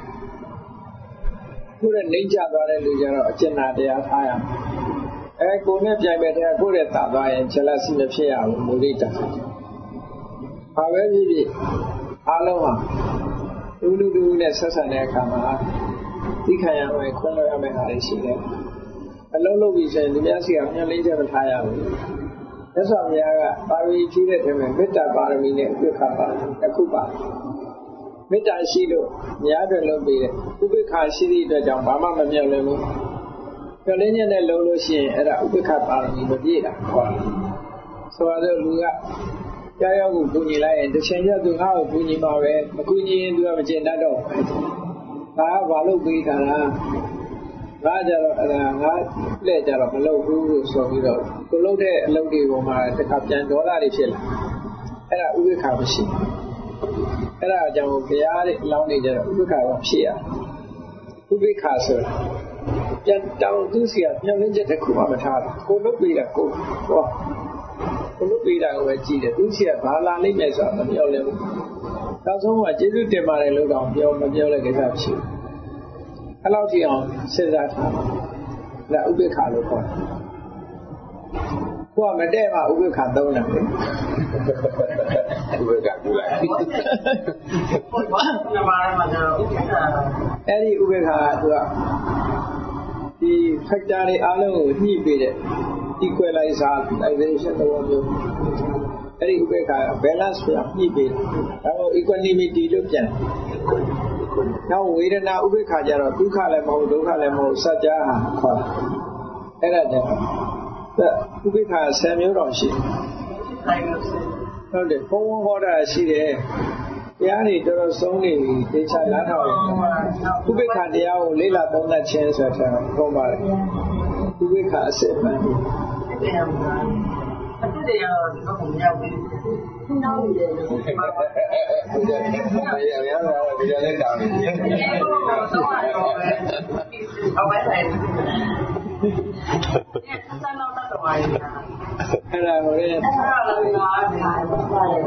ကိုနဲ့နှိမ့်ချသွားတဲ့လူကျတော့အကျဉ်းတရားထားရမယ်ကိုနဲ့ပြိုင်မဲ့တဲ့ကိုနဲ့တာသွားရင်ချက်လက်စီမဖြစ်ရဘူးမုဒိတာဘာပဲဖြစ်ဖြစ်အားလုံးဟာလူနဲ့ဆက်ဆံတဲ့အခါမှာသိခံရမယ်ခွင့်လွှတ်ရမယ်ဟာတွေရှိတယ်အလုံးလုံးပြီးဆိုရင်ဒီများစီကမျှလေးချက်မထားရဘူးမြတ်စွာဘုရားကပါရမီကြီးတဲ့တည်းမှာမေတ္တာပါရမီနဲ့ဥပေက္ခပါရမီတစ်ခုပါမေတ္တာရှိလို့များတယ်လို့ပြီးတယ်ဥပေက္ခရှိသည့်အတွက်ကြောင့်ဘာမှမမြောက်လည်းဘူးပြလင်းချက်နဲ့လုံးလို့ရှိရင်အဲ့ဒါဥပေက္ခပါရမီမပြည့်တာဟုတ်ဆိုတော့လူကကြားရောက်ကိုပူညီလိုက်ရင်တစ်ချိန်ကျသူငါ့ကိုပူညီမှာပဲမကူညီရင်သူကမကျင်တတ်တော့ငါကဘာလို့ပေးထားတာငါကြတော့ငါလက်ကြတော့မလုပ်ဘူးလို့ဆိုပြီးတော့ကိုလုပ်တဲ့အလုပ်တွေပေါ်မှာတစ်ခါပြန်ဒေါသတွေဖြစ်လာအဲ့ဒါဥပ္ပခါမရှိအဲ့ဒါကြောင့်ဘုရားတွေလောင်းနေကြတော့ဥပ္ပခါကဖြစ်ရဥပ္ပခါဆိုတာပြန်တောင်းသူစီကမျောလင်းချက်တစ်ခုမှမထားဘူးကိုလုပ်ပေးတာကိုဟောကိုလုပ်ပေးတာကိုပဲကြည့်တယ်သူစီကဘာလာလိမ့်မယ်ဆိုတာမပြောလဲဘူးနောက်ဆုံးကကျေးဇူးတင်ပါတယ်လို့တော့မပြောလဲကိစ္စဖြစ်အဲ့လောက်ထိအောင်စဉ်းစားထားတယ်ဥပ္ပခါလို့ခေါ်တယ်ကိုကမတဲ့မှဥပ္ပခါသုံးတယ်လေဥပ္ပခါပြုလိုက်အဲ့ဒီဥပ္ပခါကသူကဒီ factor တွေအားလုံးကိုညှိပေးတဲ့ equalization သဘောမျိုးအဲ့ဒီဥပ္ပခါ balance ပြညှိပေးတယ်ဒါကို equanimity လို့ပြန်နောက်ဝေဒနာဥပ္ပခါကျတော့ဒုက္ခလည်းမဟုတ်ဒုက္ခလည်းမဟုတ်စัจ जा ဟာခေါ်အဲ့ဒါကြောင့်ဥပ္ပခါ10မျိုးတော့ရှိဟုတ်တယ်ဘုံဟောတာရှိတယ်တရားတွေတော်တော်ဆုံးနေပြီတေချာနားထောင်ရင်ဥပ္ပခါတရားကိုလေ့လာသုံးသပ်ခြင်းဆိုတာပြောပါတယ်ဥပ္ပခါအစစ်မှန်တယ်အစ်တွေရောဒီဘက်ကိုမြောက်ပြီးနောက်နေတယ်ဒီရလည်းတောင်းနေတယ်เอาไว้ใส่เนี่ยสร้างတော့တော့ပါရဲ့အဲ့ဒါကိုလည်းအဲ့ဒါလည်းပါတယ်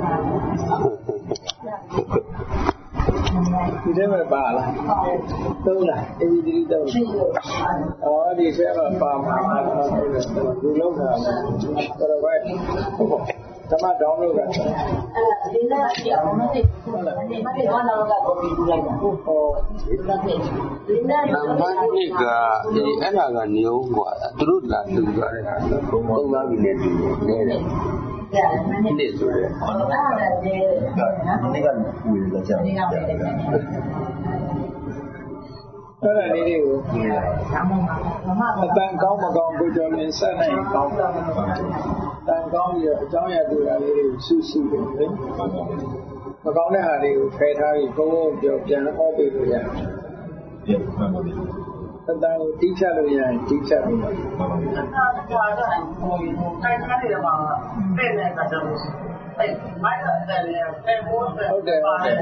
ဒီထဲမှာပါလားသုံးလားအေဒီတိသုံးဒီထဲမှာပါမှာဒီလောက်တာတော်ပဲဓမ္မဒေါင်းလို့ကအဲ့ဒါဒီနေ့အပြောင်းမသိဘူး။ဒီမှာကတော့ကောပြီးပြလိုက်တာ။ဟုတ်ဒီနေ့နံပါတ်1ကအဲ့ဒါကနေဦးกว่าသူတို့လာတူကြတဲ့ဟာပုံမှန်ပြီးနေတူနေတယ်။နေဆိုရဲ။အဲ့ဒါလည်းဒီနေ့ကဝေကြတယ်။အဲ့ဒါလေးတွေကိုအတန်ကောင်းမကောင်းကိုကြော်လင်းဆက်နိုင်ကောင်းတန်ကောင်းပြီးတော့အကြောင်းအရာတွေကလေးတွေစုစုတယ်လေမကောင်းတဲ့ဟာတွေကိုဖယ်ထားပြီးဘုံဘုံပြောပြန်ဟောပေးလို့ရတယ်အတန်ကိုတိကျလို့ရရင်တိကျလို့ရတယ်အဲ့ဒါကတော့ဟိုတိုက်ခါတွေမှာပဲ့နေတာတော့အဲ့မိုက်တဲ့လည်းပဲဘိုးတဲ့ဟုတ်တယ်ပါတယ်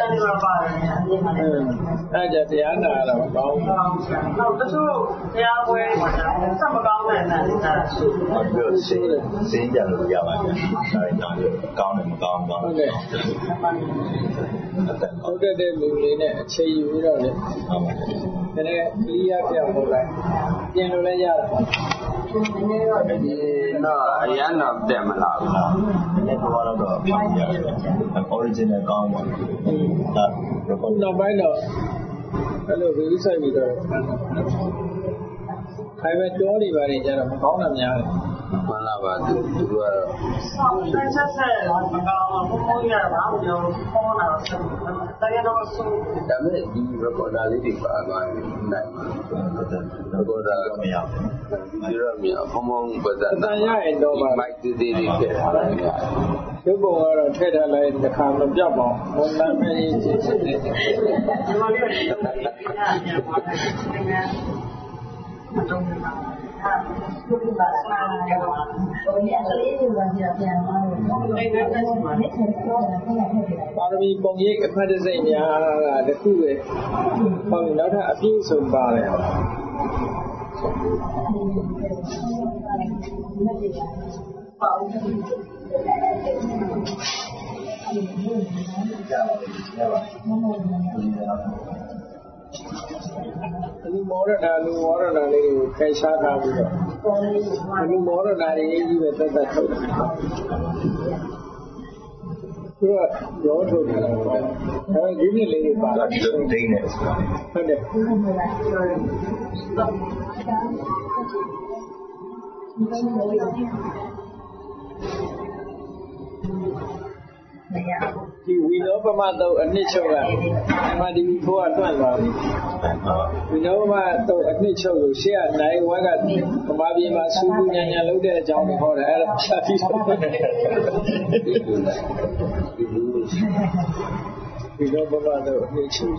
အဲ့ကြတရားနာတော့မကောင်းဘူးနောက်တချို့တရားပွဲမှာစမကောင်းတဲ့နာနေတာရှိတယ်ပြောစင်းကြလို့ရပါတယ်ဒါတွေကောင်းတယ်မကောင်းကောင်းဟုတ်တယ်ဟုတ်တဲ့လူလေးနဲ့အခြေယူပြီးတော့လေဟုတ်ပါဘူးဒါနဲ့ကလီးယားပြောင်းလို့လိုက်ပြင်လို့လည်းရတာဒီတော့အရန်တော့တက်မလားဘူးလားလည်းတော့ပြင်ရတယ် original ကောင်းပါဒါနောက်ပိုင်းတော့အဲ့လိုဒီဆိုင်ပြီးတော့ခိုင်ပဲကြောနေပါနေကြတော့မကောင်းတာများတယ်မှန်လားပါသူကတော့ဆောင်းဆက်ဆက်မကောင်းဘူးဘုံရတာဘာလို့ပြောတာတရားတော်ဆိုဒါမဲ့ဒီ recorder လေးတွေပါသွားရင်နိုင်မှာ recorder မရဘူးဒီတော့မြဖုံဖုံပဇာတန်ရရင်တော့ပါ mic သေးသေးတွေထည့်ထားတယ်ရုပ်ပုံကတော့ထည့်ထားလိုက်တစ်ခါမပြောက်ပါဘူးဘုံနာမည်ကြီးဒီလိုလေးပြန်ပါတယ်တော့သူကပါလာတယ်။ဘုရားလေးတွေကပြန်သွားတယ်။အဲ့ဒါကမှမဖြစ်တော့ဘူး။ပါရမီပုံရိပ်အဖတ်တစိမ့်များကတခုပဲ။ဟောနောက်ထပ်အပြည့်စုံပါတယ်။လူမောရတာလေးကိုခိုင်ရှားထားပြီးတော့လူမောရတာလေးကြီးပဲသက်သက်ထုတ်တယ်သူကရောထုတ်တယ်အဲဒီနေ့လေးပါလာဒီလိုဒိန်းနေဆိုတာဟုတ်တယ်ဒီဝိနောပမတော့အနှစ်ချုပ်ကမာဒီဖိုးကတွန့်သွားပြီဝိနောပမတော့အနှစ်ချုပ်ကိုရှေ့ကနိုင်ဝက်ကဗမာပြည်မှာစူးစူးညံညံလုပ်တဲ့အကြောင်းကိုဟောတယ်အဲ့ဒါဖြတ်ပြီးတော့ဝိနောပမတော့အနှစ်ချုပ်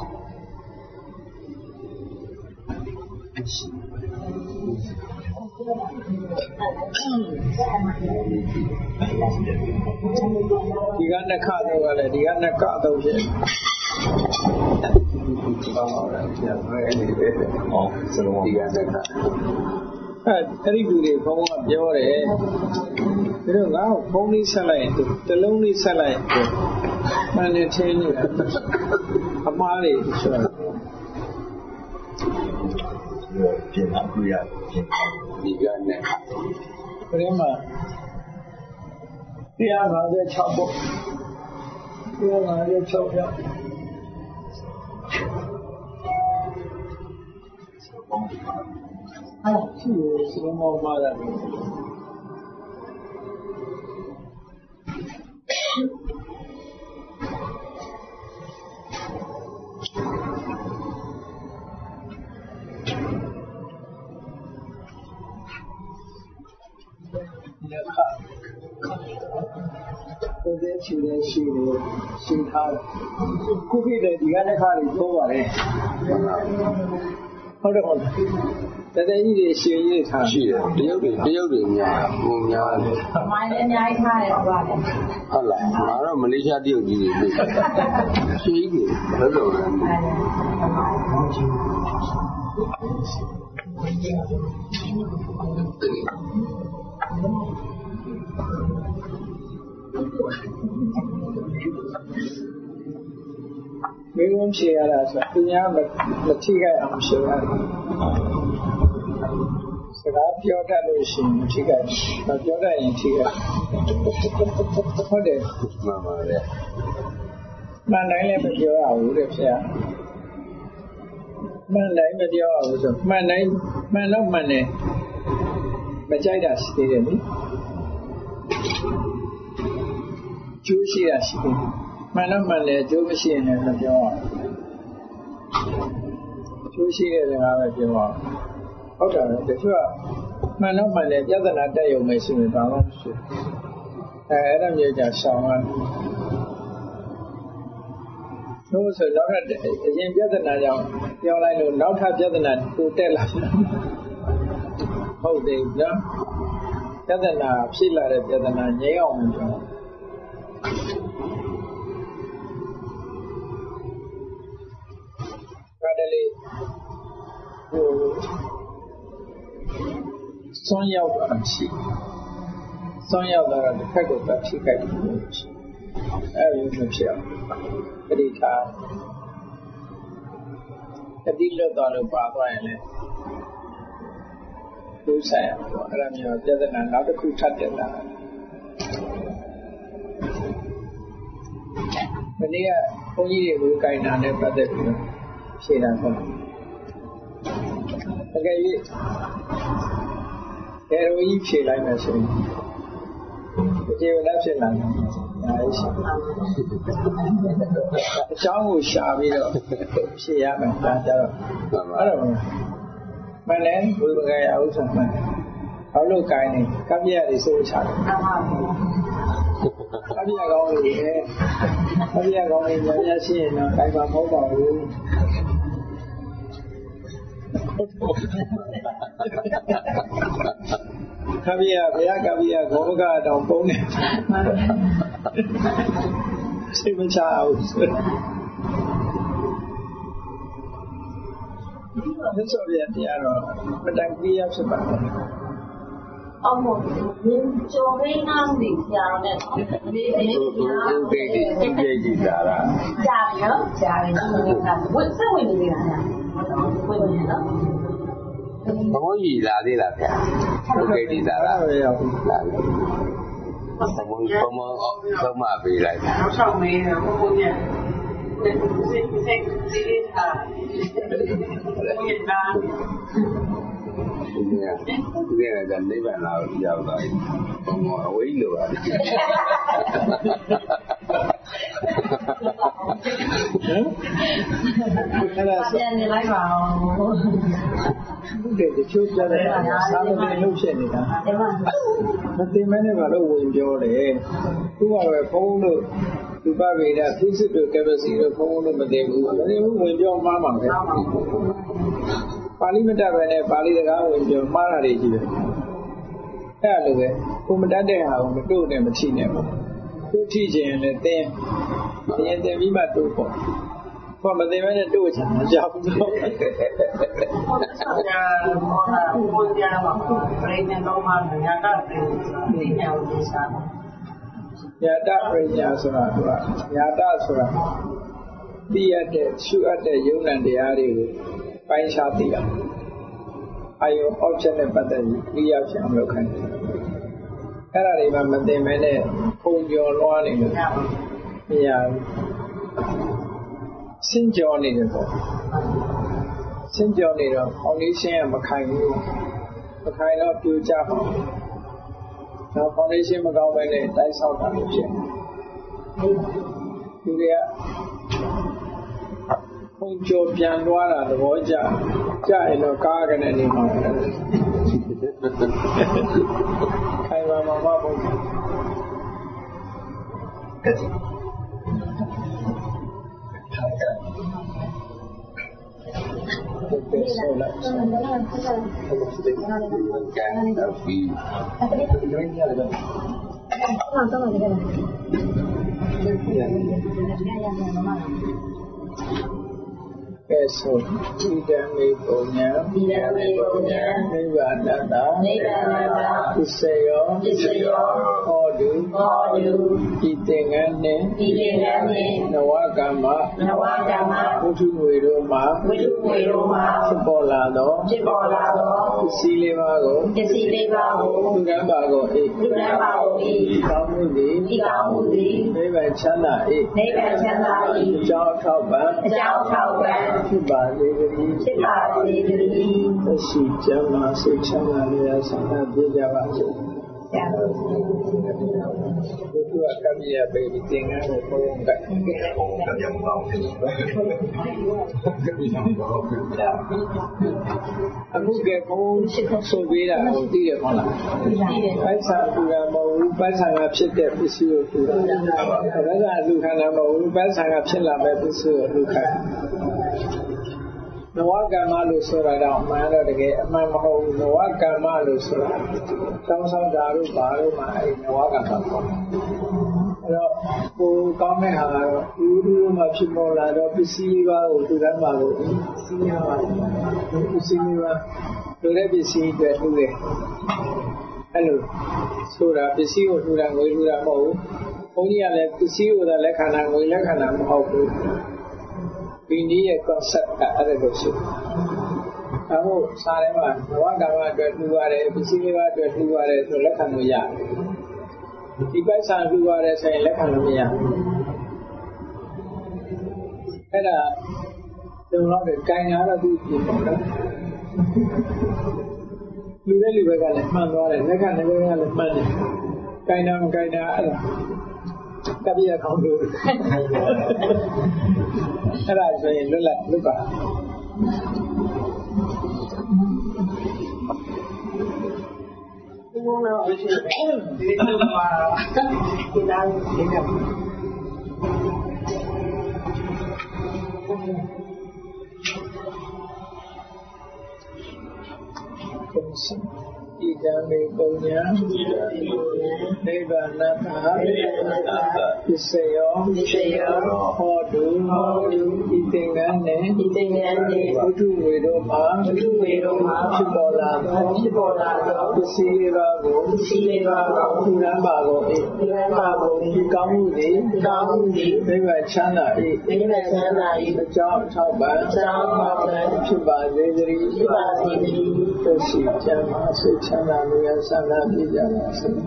ဒီကနှစ်ခါတော့လည်းဒီကနှစ်ကတော့ဖြစ်ဒီကနေ့ကအဲ့ဒီလူတွေဘုံကပြောတယ်သူတို့ငါ့ကိုဖုန်းလေးဆက်လိုက်တလုံးလေးဆက်လိုက်မှန်တယ်ထင်းနေတယ်အမားတွေဆိုတော့ပြင်လာပြရဒီကနေ့ခရင်းမှာ156ပေါ့156ရောက်ရှိစလုံးမောမှားတယ်တဲ့ချီတဲ့ရှိတယ်ရှင်းထားခုပြတဲ့ဒီကနေ့ခါလေးသုံးပါလေဟုတ်တယ်တကယ်ကြီးတွေရှင်းရေးထားရှိတယ်တရုတ်တွေများဟိုများတယ်မိုင်းလည်းအများကြီးထားတယ်ဟုတ်ပါတယ်ဟုတ်လားငါတော့မလေးရှားတရုတ်ကြီးတွေတွေ့ရှင်းကြီးဘယ်လိုလဲမင်းတို့ဖြေရတာဆိုသူများမထိခိုက်အောင်ဖြေရတယ်စကားပြောတတ်လို့ရှိရင်ထိခိုက်မပြောတတ်ရင်ထိခိုက်ဟုတ်တယ်မှန်ပါလေမှန်တိုင်းလည်းမပြောရဘူးတဲ့ဖြေမှန်တိုင်းမပြောရဘူးဆိုမှန်တိုင်းမှန်တော့မှန်တယ်မကြိုက်တာရှိသေးတယ်နိကျိုးရှိတာရှိတယ်မှန်တော့မှန်တယ်ကျိုးမရှိရင်လည်းမပြောရဘူးကျိုးရှိတဲ့စကားပဲပြောရဟုတ်တယ်တချို့ကမှန်တော့မှန်တယ်ပြဿနာတက်ရုံပဲရှိရင်ဘာမှမရှိအဲ့ဒါမျိုးကြရှောင်ရတယ်ဆိုတော့နောက်ထပ်အရင်ပြဿနာကြောင့်ပြောလိုက်လို့နောက်ထပ်ပြဿနာကိုတက်လာတယ်ဟုတ်တယ်နော်ပြဿနာဖြစ်လာတဲ့ပြဿနာငြိမ်းအောင်ပြောတယ်လေဟိုစွန့်ရောက်တာရှိစွန့်ရောက်တာကတစ်ခါကိုပဲဖြစ်ခဲ့တယ်ရှိအဲဒီလိုဖြစ်အောင်ပရိသတ်တတိလွတ်သွားလို့ပါသွားရင်လည်းဒုဆိုင်အောင်အဲ့ဒါမျိုးပြဿနာနောက်တစ်ခုထပ်တက်လာတယ်ဒီနေ့ကဘုန်းကြီးတွေကိုကြိုင်တာနဲ့ပတ်သက်ပြီးဖြေတာပေါ့တကယ်ကြီးဒေရိုကြီးဖြေလိုက်မယ်ဆိုရင်ဒီလိုလည်းဖြစ်လာတယ်ဒါရှိအကြောင်းကိုရှာပြီးတော့ဖြေရမယ်ဒါကြတော့အဲ့တော့မလဲဘုရားရဲ့ဥစ္စာမှန်ဘာလို့ကိုင်းနေကပ်ပြရည်စိုးချတယ်ကပ်ပြကောင်းလို့ကပ်ပြကောင်းနေများများရှိရင်တော့ကိုင်းပါမဟုတ်ပါဘူးကပ်ပြဘုရားကပ်ပြဂောဘကတောင်ပုံနေစိတ်မချအောင်မြတ်စွာဘုရားတရားတော်မတန်ကြရဖြစ်ပါတယ်။အော်မို့ကျော်ရင်းနာနေကြတယ်။ဒီနေ့ဟုတ်တယ်ဒီကြည့်တာလား။ကြားရနော်။ကြားရင်ဝတ်ဆက်ဝင်နေတာလား။ဝင်နေနော်။ဘုန်းကြီးလာသေးလားဗျာ။ဟုတ်ကဲ့ဒီသားလား။ဟုတ်ရောက်လာတယ်။ဘုန်းကြီးဘုံဆုံးမပေးလိုက်တာ။နောက်ဆောင်မေးတယ်ဘုန်းကြီးစိတ်ဟာဒီနာဒီကနိဗ္ဗာန်လာရောက်သွားပြီ။ဘုံအဝိဇ္ဇာအဲ့ဒါပြန်နေလိုက်ပါအောင်ဟုတ်တယ်တချို့ကြတဲ့စာမသိလို့ဖြစ်နေတာမသိမနဲ့ဘာလို့ဝင်ပြောတယ်သူကပဲဘုန်းလို့ဒီပဗေဒ physics တို့ chemistry တို့ဘုန်းလို့မသိဘူးမသိဘူးဝင်ပြောမှားမှာပဲပါဠိမတတ်ပဲနဲ့ပါဠိစကားဝင်ပြောမှားတာတွေကြီးပဲအဲ့လိုပဲကိုမတတ်တဲ့ဟာကိုမတို့နဲ့မချိနဲ့ပေါ့တို့ထိခြင်းလည်းသင်ပြီးမှတို့ပေါ့ဘာမသိမဲနဲ့တို့ချင်မကြောက်ဘူးတော့ဟုတ်တယ်ဆောင်းညာဟောတာဘုရားမှာပြိနေတော့မှညာတာသိညာကိုသိစားညာတပညာဆိုတာကညာတဆိုတာသိရတဲ့ရှုအပ်တဲ့ယုံ nant တရားတွေကိုပိုင်းခြားသိတာအာယု object နဲ့ပတ်သက်ပြီးသိရချင်အောင်လုပ်ခိုင်းတယ်အဲ့ဒါတွေမှမသိမဲနဲ့ပုံကျော်လွှားနေလို့မရဘူးစင်ကြောနေတယ်ပေါ့စင်ကြောနေတော့ foundation ကမခိုင်ဘူးမခိုင်တော့ပြိုကျမှာနောက် foundation မကောင်းပဲနဲ့တိုက်ဆောက်တာလို့ဖြစ်လူတွေကပုံကျော်ပြန်သွားတာသဘောကျရင်တော့ကားကနေနေမှာခိုင်ပါမှာမဟုတ်ဘူးOkay, so let's Eso, Vidame Punya, Nibbana, Visayo, Hodu, Itengane, Nawagama, Utuwiroma, Chipolado, Silevago, Ugambago, Kamudi, Neva Chana, Jao Tauban,ဖြစ်ပါလေတည်းရှိကြမှာစိတ်ချမ်းသာလေးဆန္ဒပြကြပါစို့ဘုရားကပြည့်ပဲဒီသင်္ကန်းကိုပုံကတ်ပြန်ပါအောင်အခုကဘုန်းဆိုပေးတာကိုသိရမလားပိုက်ဆံပူတာမဟုတ်ဘူးပိုက်ဆံကဖြစ်တဲ့ပစ္စည်းကိုပူတာဘာသာလူခန္ဓာမဟုတ်ဘူးပိုက်ဆံကဖြစ်လာမဲ့ပစ္စည်းကိုလူခန္ဓာနဝကမ္မလို့ဆိုတာတော့အမှန်တော့တကယ်အမှန်မဟုတ်ဘူးနဝကမ္မလို့ဆိုတာတောင်းဆောင်တာတို့ဘာလို့မှအဲနဝကမ္မပေါ့အဲ့တော့ကိုကောင်းတဲ့ဟာကတော့ဒီလိုမှဖြစ်ပေါ်လာတော့ပစ္စည်းလေးပါးကိုသူတန်းပါလို့စီးရပါတယ်ပစ္စည်းလေးပါးလိုတဲ့ပစ္စည်းတွေလှူတယ်အဲ့လိုဆိုတာပစ္စည်းကိုလှူတာငွေလှူတာမဟုတ်ဘူးဘုန်းကြီးကလည်းပစ္စည်းကိုသာလက်ခံတာငွေလက်ခံတာမဟုတ်ဘူးဒီနည်းရဲ့ concept ကအဲ့ဒါလို့ရှိတယ်။အခုစာထဲမှာဘဝကံအတွက်လှူရတယ်ပစ္စည်းလေးပါအတွက်လှူရတယ်ဆိုလက်ခံလို့ရတယ်။ဒီပိုက်ဆံလှူရတယ်ဆိုရင်လက်ခံလို့မရဘူး။အဲ့ဒါတုံတော့ကြိုင်ရတော့သူပြင်ပေါ့နော်။လူတဲ့လူဘက်ကလည်းမှန်သွားတယ်လက်ခံတဲ့ဘက်ကလည်းမှန်တယ်။ကြိုင်တာမကြိုင်တာအဲ့ဒါကပြည့်အကောင်းလို့အဲ့ဒါဆိုရင်လွတ်ပါဘုန်းတော်ရှိတယ်ဒီလိုမှာဒီလားဒီကဣဒံမေပုညံနိဗ္ဗာနတ္ထပစ္စယောဟောတုဣသင်္ကန်းနေဝတ္ထုဝေတို့မှာဖြစ်ပေါ်လာသောပစ္စည်းလေးပါးကိုထူရန်ပါကုန်၏ဒီကောင်းမှုသည်နိဗ္ဗာန်ချမ်းသာ၏အကြောင်းအထောက်ပံ့ဖြစ်ပါစေတည်းသိရှိကြမှာစိတ်ချမ်းသာလို့ရဆန္ဒပြကြပါစေ။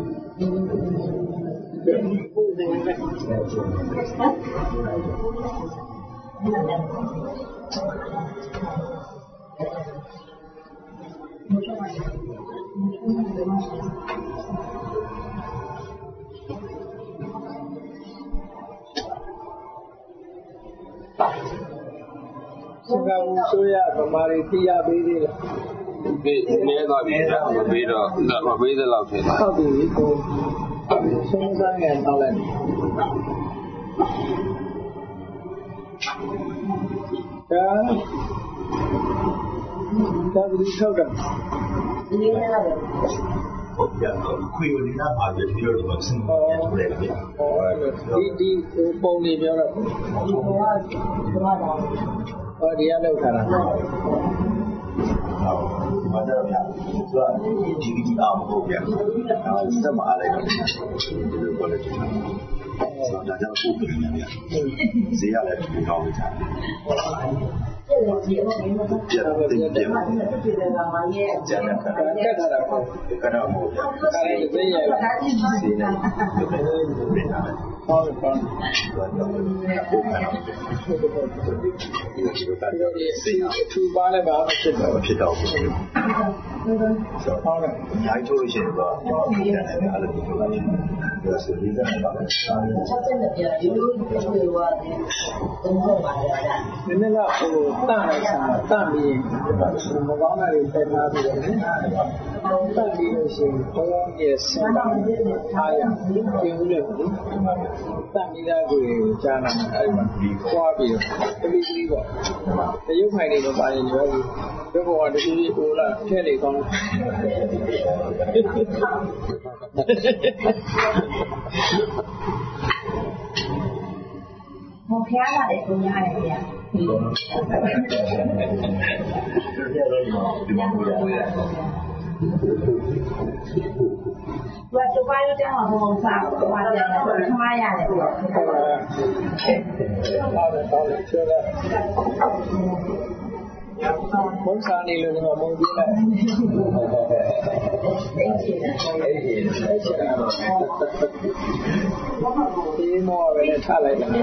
ဆိုရဗမာတွေတရားပေးသေးလားနေတော့ပြီးတော့မပေးသလောက်ဖြစ်ဟုတ်ပြီကိုဆုံးစားငယ်တောက်လိုက်ဒါဒီထောက်တာဒီနေ့လည်းဟုတ်ကြတော့ခွေဝင်လာပါပဲပြောတော့စင်ပေါ်ရတယ်ဗျာဒီပုံနေပြောတော့ဒီကောင်ကဘာသာဟောဒီရလောက်ထားတာဟုတ်ပါတော့ဗျာဆိုတော့ဒီအောင်ဟုတ်ဗျာစက်မအားလိုက်တော့ဒီလိုပေါ်လိုက်တယ်ဆိုတော့ဒါကြောင့်ပို့ပြီးနေဗျာဈေးရလည်းပိုကောင်းနေကြတယ်ကျန်တဲ့တင်တယ်ကျန်တဲ့ကတ်ထားတာပေါ့ကတော့ဟုတ်ဗျာအဲ့ဒီသိရလားဈေးနဲ့ဟုတ်တယ်ဟုတ်ပါပို့မှာဒီသူပါလဲပါဖြစ်တော့ဟုတ်တယ်ညာချိုးရှင်တော့ဒီကနေ့အဲ့လိုပြောလိုက်တယ်ဒါဆိုဒီကနေ့ပါပဲဆက်တဲ့ပြဒီလိုပြောရတယ်သုံးဖို့ပါတယ်နည်းနည်းကဟိုတန့်လိုက်စားတန့်ပြီးမကောင်းတာတွေတက်ထားပြီးတော့တန့်ပြီးလို့ရှိရင်ဘောင်းရဲ့ဆင်းပါထားရပြင်ဦးလေတန့်ပြီးသားကိုကြားနာအဲ့မှာခွာပြီးတော့တပီးလေးပေါ့တရုပ်ဖိုင်တွေပါရင်ရောဒီဘောကတပီးဟိုလာထည့်နေကောင်းမဖျားရတယ်ကိုညာရတယ်ဗျာဒီမှာကိုရတယ်ဘယ်တော့မှကြောင်းအောင်မစားဘူးဘာလဲမှားရတယ်ဟုတ်တယ်ကျော်လာဘုံစားနေလို့ဒီမှာမုံပြလိုက်ဒီမောပဲနဲ့ထားလိုက်တာ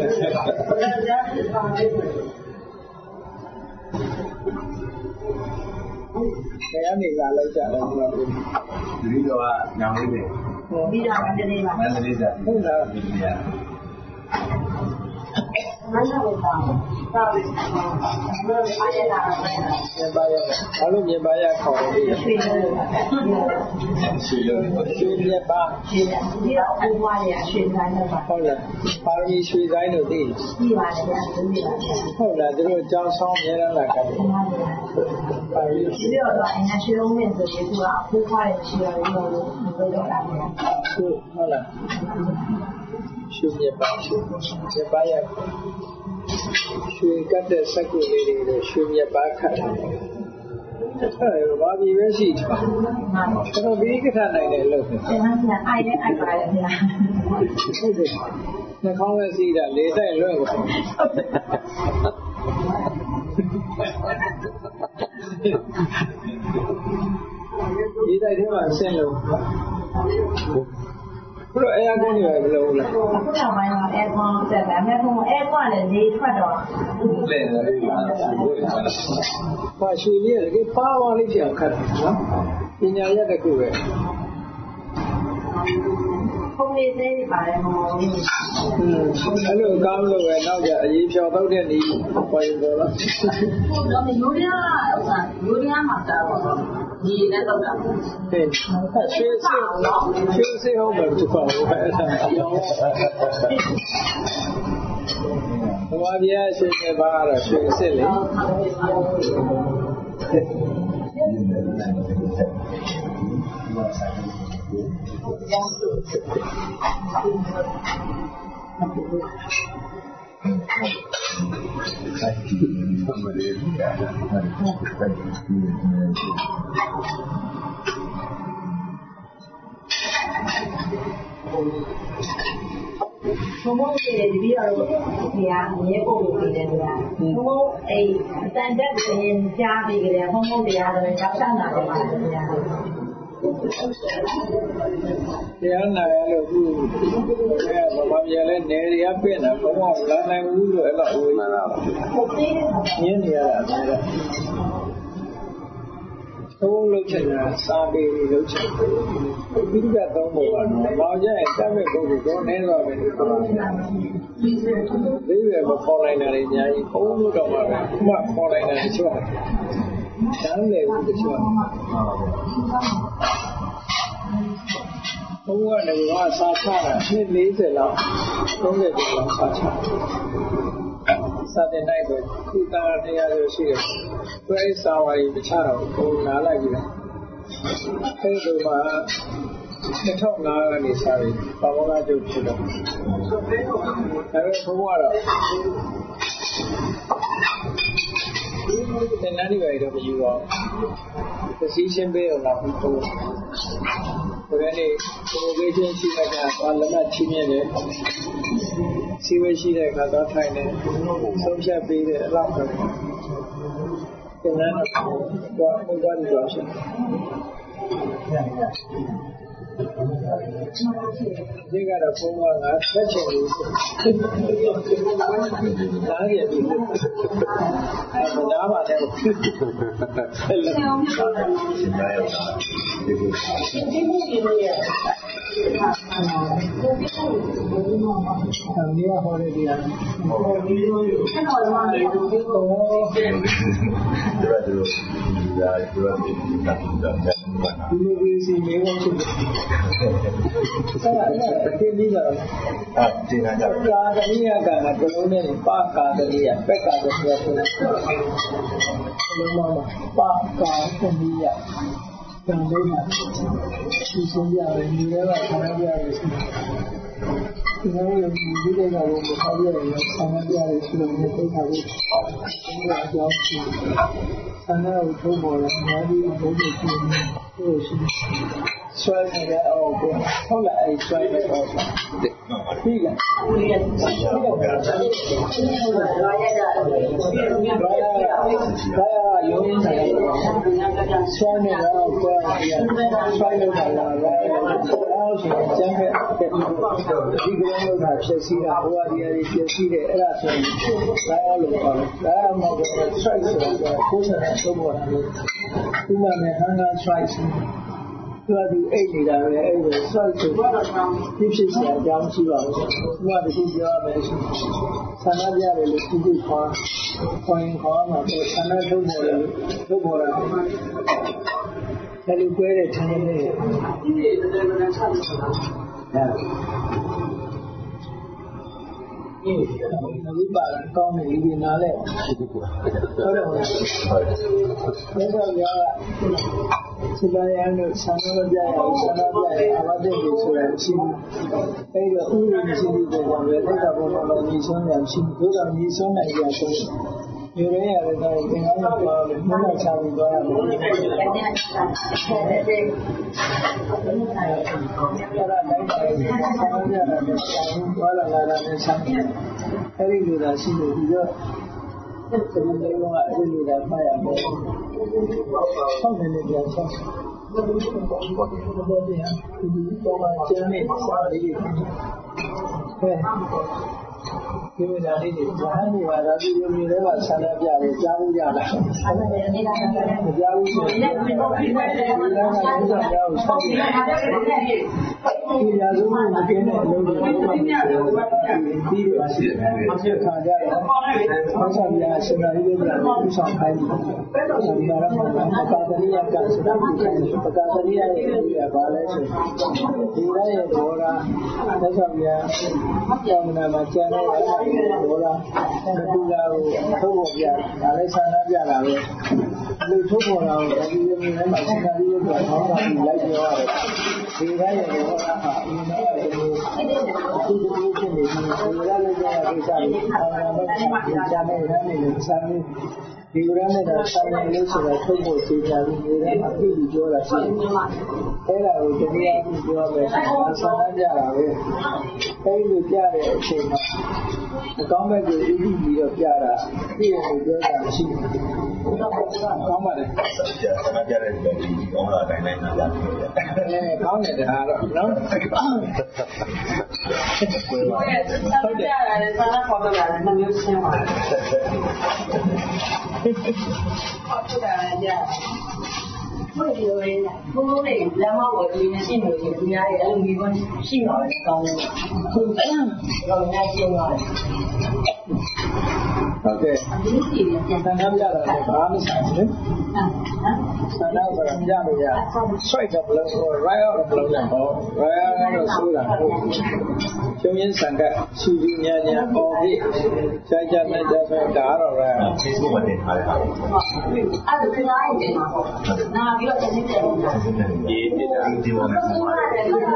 ဆရာနေလာလိုက်ကြတယ်ဒီမှာဒီတော့ညောင်လေးပဲပြီးတော့မန္တလေးပါမန္တလေးစားဟုတ်လားဒီကမန္တလေးပါသာပြီးတော့အားရတာပဲမြေပါရဘာလို့မြေပါရခေါ်လို့ရွှေလို့ရွှေမြေပါရွှေဒီတော့အဘွားရရွှေဆိုင်တော့ပါဟုတ်လားပါရမီရွှေဆိုင်တို့သိပြီပါတယ်ဗျာသိပြီပါဟုတ်လားသူတို့ကြောင်းဆောင်မြဲတမ်းလာကြတယ်ပါရမီဒီတော့အရင်ရွှေလုံးနဲ့ဆိုရင်သူကအဖိုးဖွားရရှိရလို့တော့လာတယ်ဟုတ်လားရွှေမြေပါမြေပါရရွှေကတ်တဲ့စက်ကူလေးတွေရွှေမြေပါခတ်တယ်အဲ့ဘာဒီပဲရှိတယ်ကျွန်တော်ဒီကထားနိုင်တယ်လို့ကျွန်တော်ကအိုက်ရဲ့အိုက်ပါရဲ့ဗျာဟုတ်တယ်နှာခေါင်းနဲ့စီးတာလေတိုက်လွဲ့ပါဒီတိုက်ထဲမှာဆင်းလို့ဘုရားအဲကွန်တွေဘယ်လိုလဲခုနကပိုင်းကအဲကွန်ဆက်တယ်အဲကွန်လည်းနေထွက်တော့လဲတယ်ပါရှိလေးတကယ်ပါဝါလေးပြောင်းခတ်တယ်နော်ပညာရတဲ့ခုပဲဘုံလေးသေးပါတယ်မော်အဲ့လိုကောင်းလို့ပဲနောက်ကြအရေးဖြောတော့တဲ့နေပေါ်ရင်တော့လားဟုတ်တော့ယူရီးယားဥစ္စာယူရီးယားမှာတာတော့ဒီနဲ့တော့တာဟဲ့ရွှေစေးဟုတ်မယ်သူကအဲ့ဒါပြောဘဝပြည့်ရွှေစေးပါတော့ရွှေစစ်လေဘုံဘုံရဲ့ဒီပြီးတော့ဒီဟာမြေပုံနေတယ်ဗျာဘုံဘုံအဲ့တန်တက်ရင်ကြားပြီးကြတယ်ဘုံဘုံတရားတော့ကြောက်ဆောင်တာပါဗျာတရားနာရလို့ခုအဲဘာမှပြန်လဲနေရပြင့်တာဘုံကလာနိုင်ဘူးလို့အဲ့တော့ဝေးနေတာဟုတ်သေးတယ်ညင်းနေရတာအဲ့ဒါသုံးလို့ချင်တာစာပေလို့ချင်ဒီကသုံးဖို့ကတော့မောင်ကျရင်တတ်မဲ့ပုဂ္ဂိုလ်တော့နည်းတော့ပဲလေးရွယ်မခေါ်နိုင်တာတွေအများကြီးဘုံလို့တော့မှပဲမှခေါ်နိုင်တာတချို့တန်းလေဘူးတချို့ဘုံကလည်းကစာချတာနှစ်40လောက်30ကျော်လောက်စာချစာတဲ့နိုင်ပဲခုတာတရားလို့ရှိတယ်ဘယ်စာဝါရီတခြားတော့ဘုံနားလိုက်ပြီအဲ့ဒီမှာ2005ကနေစပြီးပါမောလာကျုပ်ဖြစ်တော့ဒါပေမဲ့ဘုံကတော့တဲ့နားဒီပဲတော့မယူပါဘူးသတိရှင်းပေးတော့ဘုံဘယ်နဲ့ဒီလိုပဲချင်းရှိတဲ့ကဘာလမချင်းမြဲတယ်စီဝဲရှိတဲ့အခါတော့ထိုင်တယ်ဆုံးဖြတ်ပေးတယ်အလောက်ပဲဒီနားတော့ဘုရားဒီတော့ရှင်ဒီကတော့ဘုံကငါဆက်ချင်လို့နားရည်ပြီးအဲ့ဒါမှလည်းအဲ့လိုရှင်းရတာဒီလိုအမေကဟောတယ်ဒီဟာဒီလိုဒီစီနေဝင်ချင်တယ်အဲ့ဒီလေးကတော့တင်လာကြတယ်ကာတရိယကကလုံးနဲ့ပါကာတရိယပက်ကာတရိယဆိုတဲ့လုံးမှာပါကာတရိယတန်လေးမှာရှင်းရှင်းပြရတယ်ဒီထဲမှာဆန္ဒပြရတယ်ဆိုဒီလိုမျိုးဒီလိုကတော့မဆောက်ရရင်ဆန္ဒပြရတယ်ဆိုတော့ဒီကိစ္စကိုဒီလိုအကြောင်းရှိဆန္ဒကိုထုတ်ပေါ်လာတယ်ဒီဘုရားရှင်ကိုရှိဆွဲနေတဲ့အဟုတ်ကဟုတ်လားအဲ့ဆွဲနေတော့ပြီလားဒီကဟုတ်ကဲ့ဒါရုံးနေတယ်ဆွဲနေတော့ဆွဲနေတာလားရှင်ကျန်းတဲ့ဒီကနေ့တော့ဖြစ်စီတာဘဝတရားတွေဖြစ်စီတယ်အဲ့ဒါဆိုရင်ဒါရလို့ခေါ်တယ်ဒါမှမဟုတ် strike ဆိုတာကိုယ်စတဲ့သုံးပေါ်တာလို့ဒီမှာနဲ့ hunger strike သူအိတ်နေတာပဲအဲ့ဒါ strike ဆိုတာဖြစ်စရာအကြောင်းရှိပါဘူးသူကတခုပြောရမယ်ဆိုဆန္ဒပြတယ်လို့သူကခေါ်ရင်ခေါ်မှာပေါ့ဆန္ဒထုတ်ပေါ်တယ်ထုတ်ပေါ်တာအဲ့လိုပွဲတဲ့ထမ်းနေတယ်ဒီနေ့တကယ်တမ်းဆက်နေတာဒီပါကောင်းနေပြီနားလဲဟုတ်တယ်ဟုတ်တယ်ဒါကြောင့်စပါးရံတို့ဆန္ဒပြရအောင်ဆန္ဒပြရအဝတ်တွေဆိုရရှိဘူးအဲ့တော့ဥပဒေမရှိဘူးဆိုတော့လည်းလက်တော်ပေါ်မှာညီဆုံးရရှိဘူးဒါတော့ညီဆုံးနိုင်ရဆုံးဒီရဲရတယ်တော့သင်္ကန်းမှာပြောလို့မနှောက်ချပြီးသွားရတယ်အဲ့ဒါတိုင်းပါဆန္ဒပြတာနဲ့သွားလာလာနဲ့ဆန္ဒအဲ့ဒီလိုသာရှိလို့ဒီတော့ဒီလိုမျိုးကအဲ့ဒီလိုသာဖတ်ရမယ်ဆောက်တယ်လည်းပြန်ဆောက်ဒီတော့မှကျန်းနေစာလေးတွေဒီလိုဓာတ်လေးတွေဘာနေပါလားဒီလိုမျိုးတွေကဆန္ဒပြတယ်ကြားလို့ရလားမကြားဘူးဆိုရင်ဒီကလည်းကြောက်ဆောက်တယ်ဒီရာဇဝတ်မကင်းတဲ့အလုပ်တွေလုပ်မှဆိုတော့ဒီလိုအရှိတယ်အဖြစ်ခါကြတယ်ဆောက်ဆောင်ပြရှင်သာရိပုတ္တရာကိုဥဆောင်ခိုင်းတယ်ဒီမှာတော့ပကာသနိယကဆိုတာပကာသနိယရဲ့အရာဘာလဲဆိုဒီရဲ့ဘောရာဆောက်ဆောင်ပြကျောင်းနာမှာကျန်တဲ့ဘောရာဒီကကိုထုတ်ပေါ်ပြဒါလည်းဆန္ဒပြတာပဲဒီထုတ်ပေါ်လာတော့ဒီလိုမျိုးမှာရှင်သာရိပုတ္တရာခေါင်းဆောင်ပြီးလိုက်ပြောရတယ်ဒီရဲ့ဘောရာဟာအင်းတော့ဒီလိုဖြစ်နေပြီးဒီလိုလည်းကြားရကိစ္စတွေအာဏာမတ်ကြားနေတယ်လည်းစာနေဒီလိုနဲ့တော့စာနေလို့ဆိုတာထုတ်ဖို့စေချာပြီးဒီထဲမှာပြည်ပြီးပြောတာရှိတယ်အဲ့ဒါကိုတရားပြီးပြောမယ်ဆန္ဒပြတာပဲအဲ့ဒီပြတဲ့အချိန်မှာအကောင်းဘက်ကိုဥပဒေပြီးတော့ပြတာပြည်ရကိုပြောတာမရှိဘူးကောင်းပါလေဆန္ဒပြတဲ့ဒီကောင်းလာတိုင်းတိုင်းနားလာတယ်အဲကောင်းတယ်ဒါတော့နော်ဟုတ်တယ်ဆန္ဒခေါ်တော့ရတယ်နှမျိုးရှင်းပါတယ်ဟုတ်တယ်ကြာဟုတ်တယ်လေဘုံဘုံလေးလမ်းမပေါ်ဒီနဲ့ရှိနေလို့ဒီများတွေအဲ့လိုမျိုးရှိမှာကောင်းတယ်ဟုတ်ကဲ့တော့နိုင်ရှင်းပါတယ်ဟုတ်ကဲ့ဆန္ဒပြတာလည်းဘာမှမဆိုင်ဘူးဆန္ဒဆိုတာပြလို့ရဆွိုက်တော့ဘလို့ဆိုရိုက်အောင်ဘလို့လဲဟောရိုက်အောင်တော့ဆိုတာဟုတ်ကျုံရင်းဆန်ကစီစီညာညာပေါ်ပြီးကြာကြာနဲ့ကြာဆိုဒါတော့ရိုက်အောင် Facebook မှာတင်ထားတဲ့ဟာအဲ့ဒါကလည်းအဲ့ဒီမှာပေါ့နာပြီးတော့ချက်ချင်းတယ်ဒီပြည်တာဒီမှာမှာအဲ့ဒါအဲ့ဒါ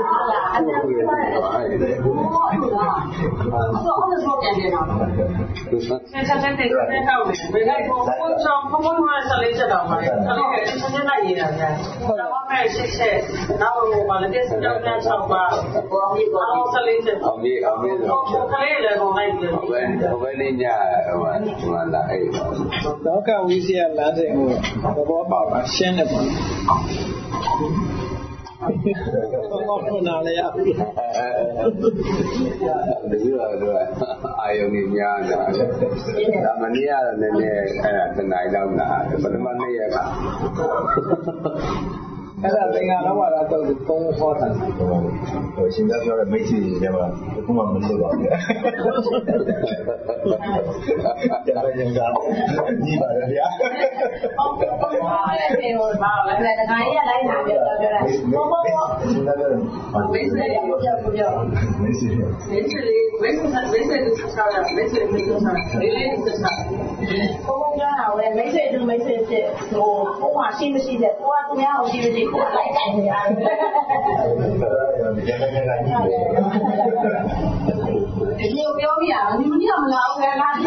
ဆိုပြန်ပြန်တော့ဆက်ဆက်တဲ့တဲ့ဟောက်တယ်ဘယ်လိုက်ဘုံဆောင်ဘုံမှာဆက်လေးချက်တော့မှာဆက်လေးဆက်ချက်လိုက်နေတာဗျာတော့မဲ့ရှစ်ချက်နောက်ဟိုမှာလည်းတက်ကြောက်ကြောက်ဆောင်ပါဘောင်းကြီးဘောင်းဆက်လေးချက်အောင်ပြီဆိုခလေးလည်းပုံလိုက်ပြီးဟိုဘယ်နေ့ညဟိုလာအဲ့တော့ကဝိစီယလမ်းစဉ်ကိုသဘောပေါက်တာရှင်းတယ်ပေါ့ဘာနာလဲရတကယ်တော့အာယုန်ကြီးများတာဒါမနေ့ကတော့နည်းနည်းအဲ့ဒါတနိုင်တော့လာပထမနေ့ရက်ကအဲ့ဒါသင်္ဃာလောဘရာတော့သုံးဟောတာဟိုရှင်သားပြောတဲ့မိတ်ဆွေတွေထဲမှာဘုမမလို့ပါဘူး။ကြာရင်ကညီပါရဲ့ဗျာ။ဟုတ်ကဲ့။အဲ့ဒါဘာလဲ။တခါကြီးကလိုက်လာပြောတာ။ဘောဘောဘော။ရှင်သားပြောမိတ်ဆွေတွေပြောမိတ်ဆွေတွေမိတ်ဆွေတို့ဆက်တာမိတ်ဆွေတို့ဆက်လေးလေးဆက်တာ။ဘောဘောပြောတာလေမိတ်ဆွေတို့မိတ်ဆွေဖြစ်ဟိုဘုံမှာရှိမရှိတဲ့ကိုကသူများကိုရှိမရှိကိုလိုက်တိုင်းနေရတယ်။ဒီလိုပြောပြရအောင်ဒီမင်းကမလာဘူးလေလား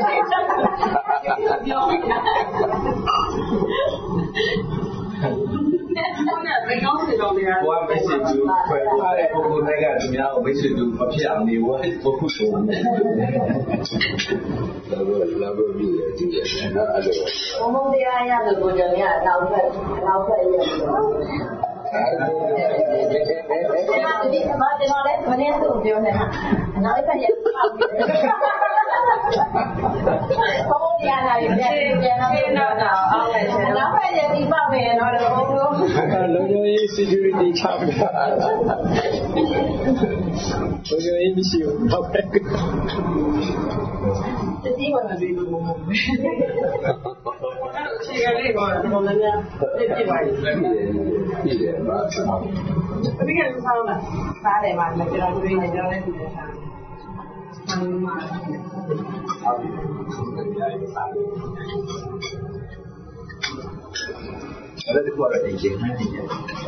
ပြောပြဘယ်ကောင်းစေတော့လဲဘွားမိတ်ဆွေတို့ခွဲထားတဲ့ပုံပုံတွေကသူများကိုမိတ်ဆွေတို့မဖြစ်အောင်နေဝဲပုခုဆိုလာဘပြီးတယ်ဒီနော်အဲ့လိုဘုံတရားရတယ်ကိုကြောင့်ရနောက်ဖက်ရတယ်ဒီမှာကျွန်တော်လည်းမနေ့ကပြောနေတာနောက်ဖက်ရက်ပေါ့ဘုံတရားရတယ်ပြန်တော့အောင်လိုက်တယ်နောက်ဖက်ရက်ဒီပတ်မယ်တော့ဘုံလုံးလုံခြုံရေး security ချပြတာလုံခြုံရေးမရှိဘူးတော့ပဲဒီမှာဒီလိုမျိုးအခြေခံလေးကတော့တော်တော်များပြည့်ပါလိမ့်ပြည့်တယ်ပါဒီကနေ့ဆောင်းလာစားတယ်ပါကျွန်တော်တို့လည်းကျွန်တော်လည်းဒီလိုစားဆမ်းမှာအဲ့ဒါကတော့ဒီချိန်နဲ့ဒီချိန်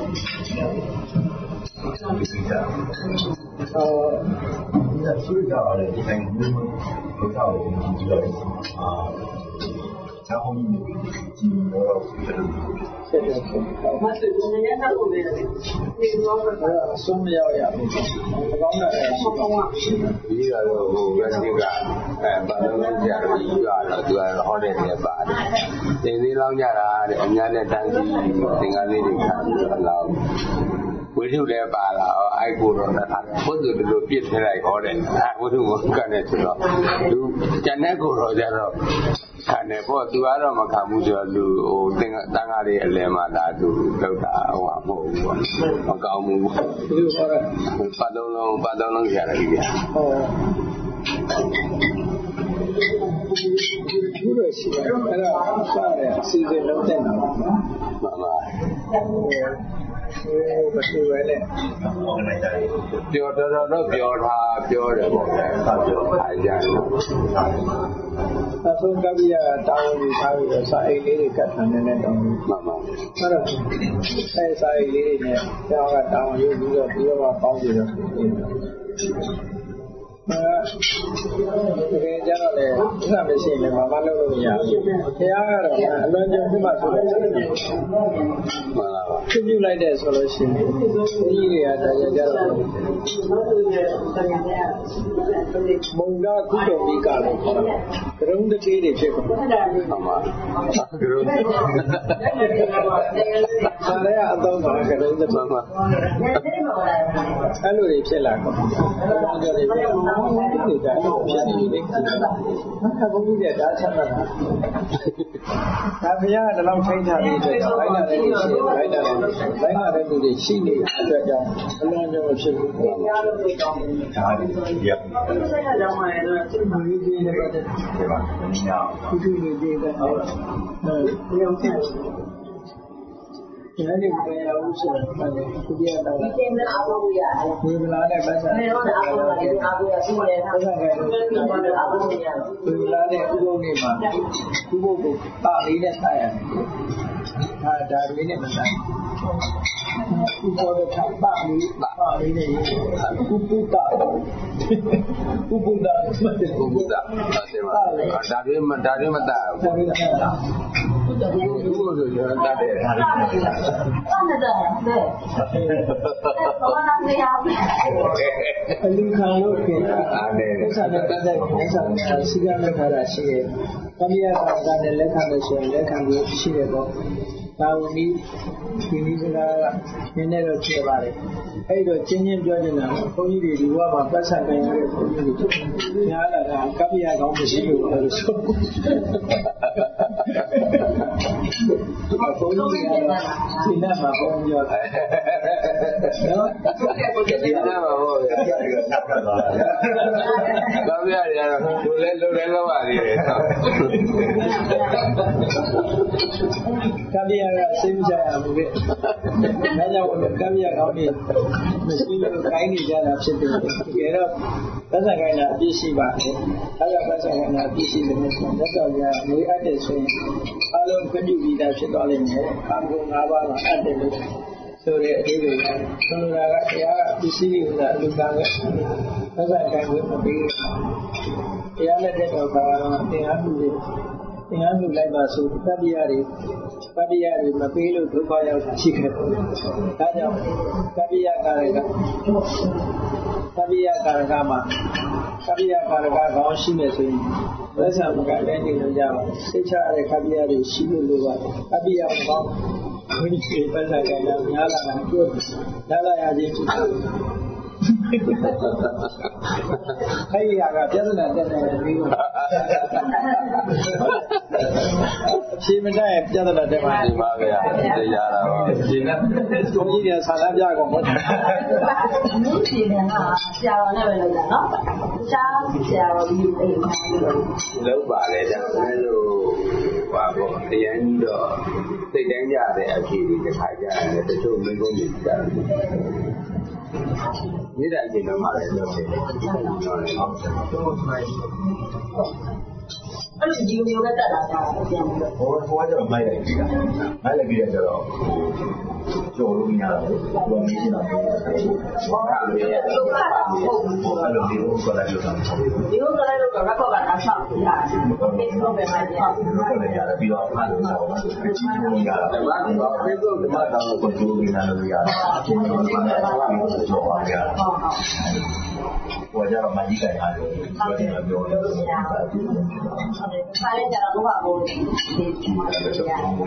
ဆိုကြတယ်ဒီတိုင်းမျိုးဘုရားကိုကြည့်ကြတယ်ဇာဟောင်းကြီးကြည့်တော့ဖြစ်တယ်မတ်တူနေရတာကိုလည်းဒီလိုတော့ဆုံးမရောက်ရဘူး။ကောင်းတယ်ရှိကောင်းပါဒီကတော့ဟိုဘယ်နည်းကဘာလို့လဲကြာတော့ယူရတော့သူကဟောတဲ့နေပါတယ်။သင်သေးလောင်းကြတာတဲ့အများနဲ့တန်းစီသင်္ကန်းလေးတွေခံပြီးတော့လောင်းဝိထုလည်းပါလာအိုက်ကိုတော့တာဘုသူတို့လိုပြစ်ထလိုက်ဟောတယ်ဝိထုကကနေဆိုတော့လူကျန်တဲ့ကိုတော့ကြတော့ခံတယ်ပေါ့သူကတော့မခံဘူးဆိုတော့လူဟိုတန်ခါးလေးအလဲမှာဒါသူလောက်တာဟိုမဟုတ်ဘူးပေါ့မကောင်းဘူးပေါ့ဒီလိုဆိုတော့ပတ်သုံးလုံးရတယ်ကြီးဗျာဒီလိုရှိတယ်အဲ့ဒါစားတယ်အစီအစဉ်လုပ်တဲ့နော်မှန်ပါမသိပဲနဲ့ပြောတော့ပြောတယ်ပေါ့လေအားကြတယ်အဆုံးကပြရတောင်းပြီးထားပြီးတော့စာအိတ်လေးတွေကတ်ထားနေတော့မှန်ပါအဲ့တော့အဲစာအိတ်လေးတွေနဲ့ကျောင်းကတောင်းရုပ်ပြီးတော့ပြီးတော့ပေါင်းပြီးတော့တကယ်ကြတော့လေဥစ္စာမရှိရင်လည်းဘာမှလုပ်လို့မရဘူး။တရားကတော့အလွန်ကြုံမှုမှဆိုလို့ရှိရင်ပြုလိုက်တဲ့ဆိုလို့ရှိရင်ဒီတွေကတရားကြတော့မုံကကုတော်မိကလည်းခေါ်တာ။ကရုံးတတိတွေဖြစ်ကုန်။မှန်ပါ။ကရုံးဆရာအတော့ကကရုံးတတိမှန်ပါ။အဲ့လိုတွေဖြစ်လာကုန်။အဲ့လိုတွေဒီကဖြစ်နေတယ်မခဘုန်းကြီးတဲ့ဒါချမ်းသာတာဒါဘုရားကတလောက်ထိန်းထားပြီးတော့လိုက်လာတဲ့လူရှိတယ်လိုက်လာတဲ့လူတွေရှိနေတဲ့အတွက်ကြောင့်အလွန်ကြောင့်ဖြစ်ဘူးဒါရပ်ဆက်ရအောင်မယ်လို့သူမကြီးကြီးနဲ့ပတ်သက်တယ်ပါညာကုထုလူကြီးတဲ့ဟုတ်ရောဆက်ဒီနေ့ဘယ်လိုဆိုလဲကုတိယတော်ဒီတင်တဲ့အားလုံးရတယ်ဒီမလားနဲ့ပတ်သက်တယ်ဟုတ်တယ်အားလုံးရတယ်အားလုံးရရှိတယ်ပတ်သက်တယ်အားလုံးရတယ်ဒီမလားနဲ့ဥပုံနေမှာဥပုံကိုပါလေးနဲ့ဆက်ရတယ်ဒါလေးနဲ့မဆိုင်ဥပဒေထပ်ပါလေးနဲ့ဥပုဒ္ဒဥပုဒ္ဒအဲ့ပါဒါတွေမတတ်ဘူးဒါတွေမတတ်ဘူးဘုရားဆိုကျွန်တော်တတ်တယ်ဟုတ်တယ်ဘာမှမရဘူးအလူခံလို့ခင်ဗျာဥစ္စာနဲ့ပတ်သက်တဲ့ဥစ္စာနဲ့ရှိရမယ့်ခါရရှိတယ်။ကမ္ဘာကလည်းလက်ခံလို့ဆိုရင်လက်ခံလို့ရှိတယ်ပေါ့။ဒါဝင်ဒီနည်းစကားကနည်းနည်းတော့ကျေပါတယ်။အဲ့တော့ချင်းချင်းပြောနေတာဘုန်းကြီးတွေဒီဘဝမှာပတ်ဆက်နိုင်ရတဲ့ဘုန်းကြီးတွေညားလာတာကမ္ဘာကောင်းမရှိလို့လို့ဆို။ဘုန်းကြီးကဒီနေ့မှာဘုန်းကြီးပြောတယ်။နော်ဒီနေ့မှာဟုတ်ကဲ့ဆက်ကြသွားတယ်။ဘာပြရရတော့လူလဲလောက်ပါသေးတယ်။ကမ္ဘာကစိတ်မကြရဘူးလေ။ဒါကြောင့်ကမ္ဘာကောင်းနေမရှိလို့ခိုင်းနေကြတာဖြစ်တယ်။တကယ်တော့ပတ်သက်ခိုင်းတာအပြည့်ရှိပါတယ်။ဒါကြောင့်ပတ်သက်ခိုင်းတာအပြည့်ရှိတယ်ဆိုတော့လက်တော်ရငွေအပ်တယ်ဆိုရင်အလုံးခွင့်ပြုပြီးသားဖြစ်သွားလိမ့်မယ်။ကာမဂုဏ်၅ပါးမှာအပ်တယ်လို့ဆိုတဲ့အဓိပ္ပာယ်ကဆိုလိုတာကတရားကပစ္စည်းတွေကလူကံကပတ်သက်ခိုင်းလို့မပြီး။တရားလက်တဲ့တော့ကတော့တရားမှုတွေတရားမှုလိုက်ပါဆိုတတိယတွေမပေးလို့ဒုက္ခရောက်ရှိခဲ့တယ်။ဒါကြောင့်တတိယကာရကမှာတတိယကာရကကောင်းရှိနေဆိုရင်ဝိသံမကလည်းနေလို့ကြပါစိတ်ချရတဲ့ခပိယတွေရှိလို့လိုပါတတိယကောင်းဝိနည်းပတ်သက်ကြတာများလာတာပြောလာရခြင်းဖြစ်တယ်အဲ့ဒီဟာကပြဿနာတက်နေတယ်ပြီးတော့ရှင်းမတဲ့ပြဿနာတက်မှာဒီပါဗျာတရားတာပါရှင်းတဲ့ဘုန်းကြီးတွေဆန္ဒပြကုန်ဟုတ်တယ်လူကြီးတွေကဆရာတော်နဲ့ပဲလုပ်တာနော်ရှားဆရာတော်ကြီးအိမ်မှာလုပ်ပါလေဒါလည်းလို့ပါပေါ့အရင်တော့စိတ်တိုင်းကြတဲ့အဖြစ်ဒီတစ်ခါကြတယ်တချို့မိကုန်းတွေကြတယ်မြေတာကျင်တော့မှလည်းလုပ်တယ်အဲ့လိုဒီလိုပဲတက်လာတာပြန်ပြီးတော့ဟိုကကျတော့မိုက်လိုက်ပြီမိုက်လိုက်ပြီးတော့ကျော်လို့မရဘူးဘာမှမရှိတော့ဘူးဘာလို့လဲလောကတာဟုတ်ဘူးဘာလို့ဒီလိုဆိုလိုက်လို့တော့ဒီလိုဆိုလိုက်လို့တော့ကောက်ကတာဆောက်ပြတာဒီလိုပဲမှာကြာဒီလိုလည်းရတယ်ပြီးတော့အားလုံးတော့ကြည့်လို့ရတယ်ဒါမှမဟုတ်ဖေ့ဘုတ်မှာတော့ကိုကြိုးပြီးနားလို့ရတယ်အချင်းချင်းကလည်းတော့ပါရတယ်ဟိုကြတော့မကြီးကြိုင်အားလို့ပြောတယ်ပြောတယ်ဆိုင်ကြတော့ဘာလို့ဒီမှာလဲဒီ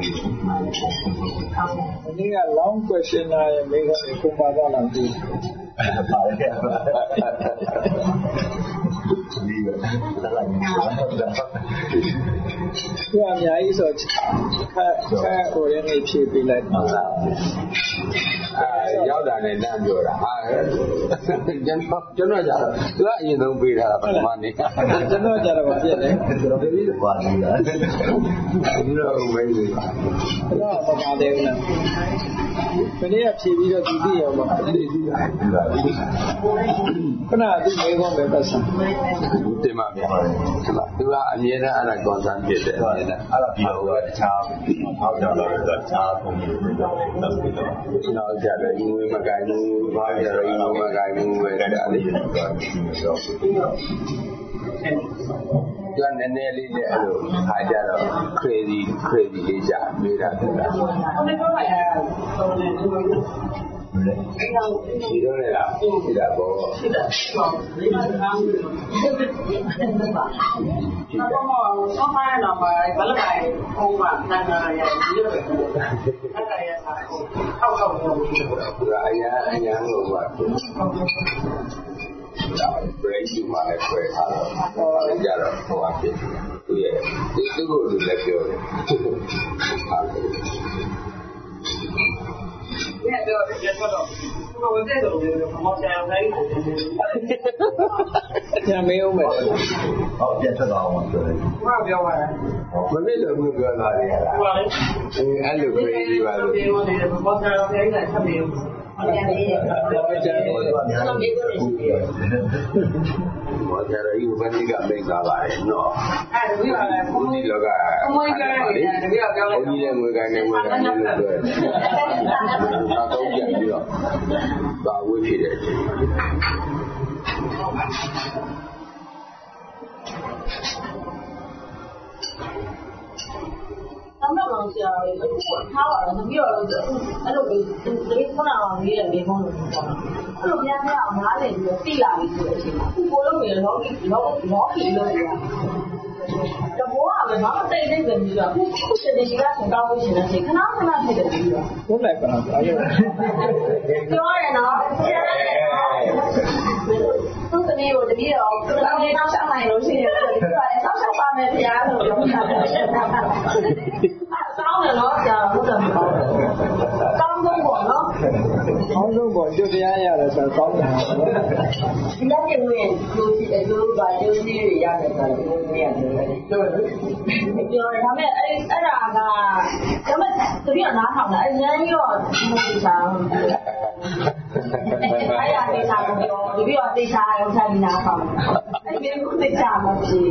က long question နဲ့မေးခွန်းကိုပါတော့လာပြီပါတယ်ဒီကလာလာနေတယ်သူအများကြီးဆိုခက်ဟိုရင်းနေဖြည့်ပေးလိုက်ပါရောက်တာနဲ့တန်းပြောတာကျွန်တော်ကြတော့သူကအရင်ဆုံးပေးထားတာပထမနေ့ကျွန်တော်ကြတော့ပြည့်တယ်ကျွန်တော်ပြီးတော့ပါနေတာဒီတော့မင်းကြီးတော့မပါတယ်ဘူးလားဒီနေ့ကဖြည့်ပြီးတော့ဒီသိအောင်ပါဒီသိတာခဏသူမေးခွန်းပဲပတ်စံတင်ပါဗျာသူကအမြဲတမ်းအဲ့ဒါကွန်ဆန်ဖြစ်တယ်အဲ့ဒါပြီးတော့တခြားထောက်ကြတော့တခြားပုံမျိုးတွေတော့လုပ်ပြီးတော့နောက်ကြတော့ဒီဝေမကိုင်ဘူးဘာကြတော့ဒီမကိုင်ဘူးပဲဒါလေးတော့ကျန်နေနေလေးနဲ့အဲ့လိုခါကြတော့ crazy လေးကြမေးတာတူတာဟုတ်တယ်ပြောပါရဒီတော့လည်းလားဒီတာပေါ့ဒီတာဒီမှာကားလို့ဆောင်းပိုင်းတော့ဘယ်လိုလဲဟိုမှာနာနာရဒီလိုပဲအဲ့ဒါရတာထောက်တော့ဘူးသူကအညာလို့ပါ brain ဒီမှာလည်းဆွဲထားတော့အဲ့ကြတော့ဟိုအဖြစ်သူရဲ့သူ့ကိုသူလည်းပြောတယ်ဟုတ်တယ်เนี่ยเดี๋ยวတော့ဘယ်တဲ့တော့ဘာမှဆိုင်နိုင်ကျန်မေးဦးမယ်ဟုတ်ပြန်ထွက်သွားအောင်ဆိုတယ်ဘာပြောပါလဲမနေ့ကဘုပြောလာတယ်လားဟုတ်ပါလေအဲ့လိုပြေးပြီးပါလို့ဘာဆိုင်တော့ခိုင်းလိုက်ဆက်ပြီးဟုတ်တယ်လေဘာကြတော့ဘာကြတော့ဒီဘက်ကြီးကမိတ်သားပါတယ်နော်အဲ့ဒါပြီးပါလေဘုန်းကြီးလောကအမွေးကြရတယ်တကယ်ပြောလိုက်ဘုန်းကြီးလည်းငွေကိုင်းနေငွေကိုင်းနေလို့ပြောတယ်နောက်တော့ပြန်ပြီးတော့ဘာဝိဖြစ်တဲ့အချိန်တော့ဆရာအခုထားပါတော့ပြီးတော့အဲ့လိုဒီခုနကရေးတဲ့လေးဖုန်းလို့ပြောတာအဲ့လိုများများအောင်နားလည်ပြီးတော့သိလာပြီဆိုတဲ့အချိန်မှာခုကိုလုံးနေလောကီလို့ရတယ်တဘောကလည်းဘာမှတိတ်တိတ်ပဲပြီးတော့ခုစစ်တဲ့ဒီကဆိုတောင်းလို့ရှိနေတယ်ခဏခဏဖြစ်တယ်ပြီးတော့ဟုတ်လိုက်ပါလားပြောရနော်သူတနေ့ကိုတတိယတော့တောင်းလေးတောင်းချနိုင်လို့ရှိရင်သူကလည်းတောင်းချပါမယ်ဗျာလို့ပြောတာတောင်းတယ်နော်ကြာဟုတ်တယ်ကောင်းဆုံးပေါ့နော်ကောင်းဆုံးပေါ့ကျွတ်တရားရတယ်ဆိုတော့ကောင်းတယ်ဒီလိုမျိုးရင်လူစီအကျိုးပါကျိုးစီးတွေရတယ်ဆိုတော့ဒီနေ့ရတယ်ပြောတယ်ဒါပေမဲ့အဲ့ဒါကဒါပေမဲ့တတိယနားထောင်တာအဲ့ဉာဏ်ကြီးတော့ဒီလိုချာအဲ့ရတေချာကိုပြောတတိယတေချာရောဆက်ပြီးနားထောင်အဲ့ဒီကိုတေချာမဖြစ်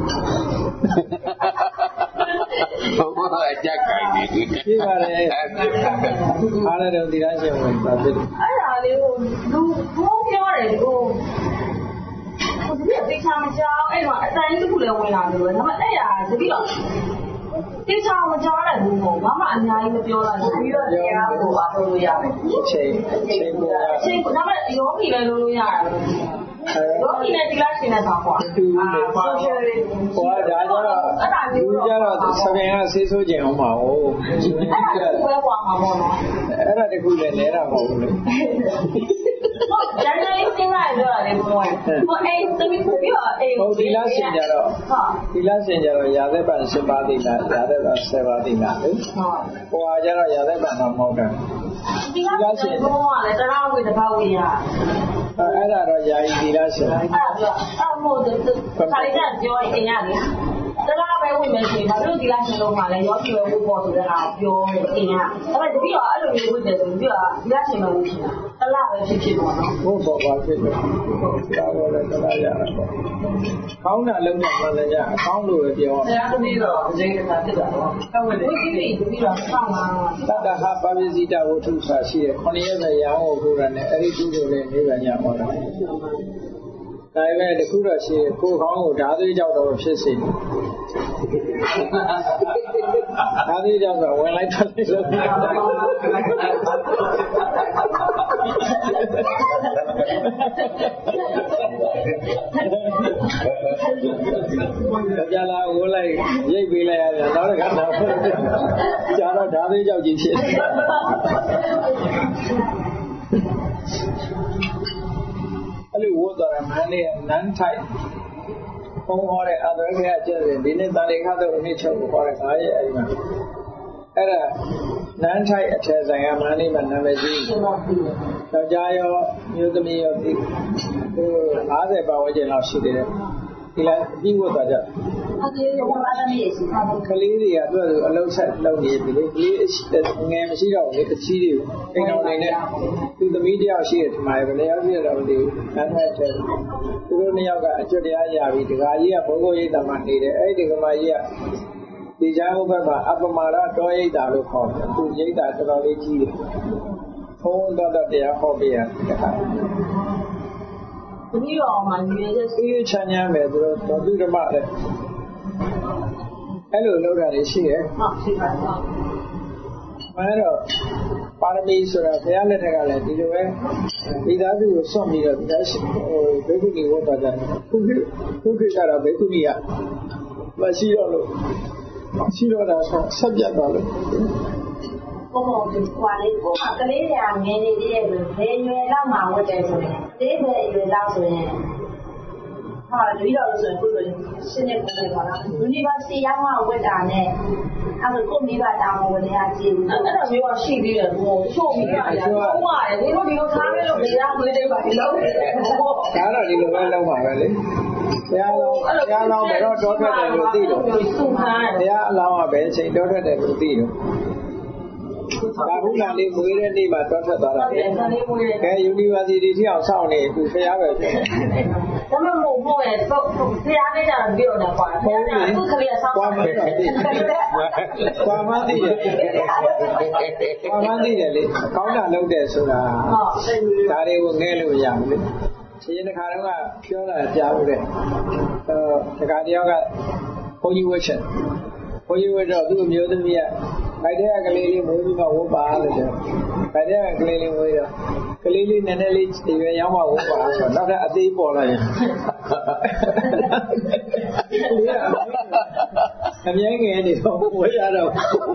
ဘာမှအကြက်ကိုင်းနေပြီပြပါတယ်အားလည်းဒီလားရှင်ဝင်ပါပြီအဲ့ဒါလေးကိုလူဘိုးပြောတယ်ကိုဒီတေချာမကြောက်အဲ့တော့အတန်ကြီးတစ်ခုလည်းဝင်လာတယ်ဒါပေမဲ့အဲ့ဒါတတိယတေချာမကြောက်လိုက်ဘူးပေါ့ဘာမှအများကြီးမပြောလိုက်ဘူးပြီးတော့တရားကိုအားထုတ်လို့ရတယ်ချိန်ကိုဒါပေမဲ့ရောပြီလည်းလုပ်လို့ရတယ်ရောဒီနဲ့ဒီလားရှင်းနေတာပေါ့တူတယ်ဟောဒါကြတော့လူကြတော့စပင်ကဆေးဆိုးကြင်အောင်ပါဟုတ်အဲ့ဒါကိုပဲပွားမှာပေါ့နော်အဲ့ဒါတခုလည်းလဲတာမဟုတ်ဘူးလေဟုတ်ကျန်တဲ့ရှင်းလိုက်ပြောတာလေဘုံဝင်ဟိုအဲ့သမီးကိုပြောအဲ့ဟုတ်ဒီလားရှင်းကြတော့ဒီလားရှင်းကြတော့ရာသက်ပန်7ပါးသိလားရာသက်ပန်7ပါးသိလားလေဟုတ်ဟိုဟာကြတော့ရာသက်ပန်တော့မဟုတ်တယ်ဒီလားရှင်းဘုံကလည်းတရားဝေတဘာဝေရအဲ့ဒါတော့ယာယီဒီလားရှင်အဲ့ဒါပြောအဲ့မို့ခါလေးကပြောရင်အင်ရတယ်တရားပဲဝင်မယ်ဆိုရင်ဘာလို့ဒီလားရှင်လုံးမှာလဲရောပြောဖို့ပေါ်ဆိုတဲ့ဟာပြောတယ်အင်ရဒါပေမဲ့တပည့်တော့အဲ့လိုမျိုးဝင်တယ်ဆိုပြီးတော့ဒီလားရှင်လုံးရှိတာတလားပဲဖြစ်ပေါ့နော်ဟုတ်ပါပါဖြစ်တယ်ဒါတော့လည်းတလားရတာပေါ့ကောင်းတာလုံးနဲ့မှလည်းရအကောင်းလို့ပဲပြောရအောင်တရားတပည့်တော့အကျဉ်းကသာဖြစ်တာပေါ့အဲ့ဝင်တယ်ဒီတပည့်တော့ဆောင်းလာတတ္တဟာပဝိဇိတဝတ္ထုစာရှိတယ်9ရက်ပဲရအောင်ဟုတ်တယ်နဲ့အဲ့ဒီကုသိုလ်နဲ့နိဗ္ဗာန်ရဟောတာဒါပေမဲ့တခုတော့ရှိကိုယ်ကောင်းကိုဓာသွေးကြောက်တော့ဖြစ်စေဓာသွေးကြောက်ဆိုဝင်လိုက်ထွက်လိုက်လို့ကြာလာဝင်လိုက်ရိတ်ပေးလိုက်ရတယ်နောက်တစ်ခါတော့ကြာတော့ဓာသွေးကြောက်ကြီးဖြစ်အဲ့လိုဝတ်တော်ရမန်းလေးနန်းထိုက်ဘုံဟောတဲ့အတော်ခေတ်ကျတဲ့ဒီနေ့တန်လေခါတော့အနည်းချုပ်ဟောတဲ့9ရက်အဲ့ဒီမှာအဲ့ဒါနန်းထိုက်အထက်ဆိုင်ကမန်းလေးမှာနာမည်ကြီးယောက်ျားရောမျိုးသမီးရောဒီ50ပတ်ဝန်းကျင်လောက်ရှိတယ်ဒီလားအပြီးဝတ်သွားကြကလေးတွေကဘာသာရေးရှိတာကလေးတွေကသူကအလုံးဆက်လုပ်နေပြီလေကလေးငယ်မရှိတော့ဘူးလေအကြီးတွေကိုအိမ်တော်နေနဲ့သူသမီးတယောက်ရှိတယ်ဒီမှာပဲလေရောက်ပြတော့ဒီနန်းထိုက်တဲ့သူတို့နှစ်ယောက်ကအကျွတ်တရားရပြီဒကာကြီးကဘုံဘုံရိပ်တာမှနေတယ်အဲ့ဒီဒကာမကြီးကဒီကြားဘက်မှာအပမာရတော်ရိပ်တာလို့ခေါ်တယ်သူရိပ်တာတော်တော်လေးကြီးတယ်ဘုံတော်တရားဟောပြရတခါတပည့်တော်မှာညီရဲ့ဆွေးချမ်းညာမယ်သူတို့တော်သူဓမ္မတဲ့အဲ့လိုလုပ်တာတွေရှိတယ်ဟုတ်ရှိပါတယ်မှန်တော့ပါရမီဆိုတာဘုရားလက်ထက်ကလည်းဒီလိုပဲဒီသားစုကိုစွန့်ပြီးတော့ဒီသားဘေကုဏီဝတ်သွားကြတယ်ခုခေတ်ကတော့ဘေကုဏီကမရှိတော့လို့ရှိတော့တာဆက်ပြတ်သွားလို့ဟကိုဟိုလေကိုကကလေးတွေကငယ်နေသေးတယ်ဆိုဘယ်ရွယ်လောက်မှဝတ်တယ်ဆိုရင်40ရွယ်လောက်ဆိုရင်ဟာဒီတော့ဆိုရင်ကိုယ်ရှင်းနေပုံပေါ်လာ University ရောက်မှဝတ်တာနဲ့အဲ့ဒါကိုမိဘတောင်းဝင်ရကြည့်ဘူးအဲ့တော့မျိုးရှိသေးတယ်ဟိုချို့မိဘရတော့ဟုတ်ပါတယ်ဒီလိုထားခဲ့လို့တရားမွေးတယ်ပါဒီလိုဒါတော့ဒီလိုပဲလုပ်ပါပဲလေတရားလောင်းဘယ်တော့တောထွက်တယ်လို့သိတော့တရားအလောင်းကပဲအချိန်တောထွက်တယ်လို့သိတော့ဒါခုလာလေးမွေးတဲ့နေ့မှာတောထွက်သွားတာလေကဲ University ထိအောင်စောင့်နေအခုဖျားပဲဖြစ်တယ်ဒါမှမဟုတ်ရဲ့ဖျားနေကြတာပြောနေတာကွာဖျားနေတာသူ့ကလေးဆောင်းကွာမှန်းသိတယ်ကွာမှန်းသိတယ်လေကောင်းတာလုပ်တယ်ဆိုတာဒါတွေကိုငဲလို့ရဘူးလေရှင်တစ်ခါတော့ကပြောတာကြားဘူးတဲ့တခါတယောက်ကဘုန်းကြီးဝတ်ချက်ဘုန်းကြီးဝတ်တော့သူ့အမျိုးသမီးကဗိုက်တဲ့ကလေးလေးမွေးပြီးမှဝတ်ပါလို့ပြောဗိုက်တဲ့ကလေးလေးမွေးတော့ကလေးလေးနည်းနည်းလေးရွယ်ရောက်မှဝတ်ပါဆိုတော့နောက်ထပ်အသေးပေါ်လာရင်အမြဲငယ်နေတော့ဝတ်ရတော့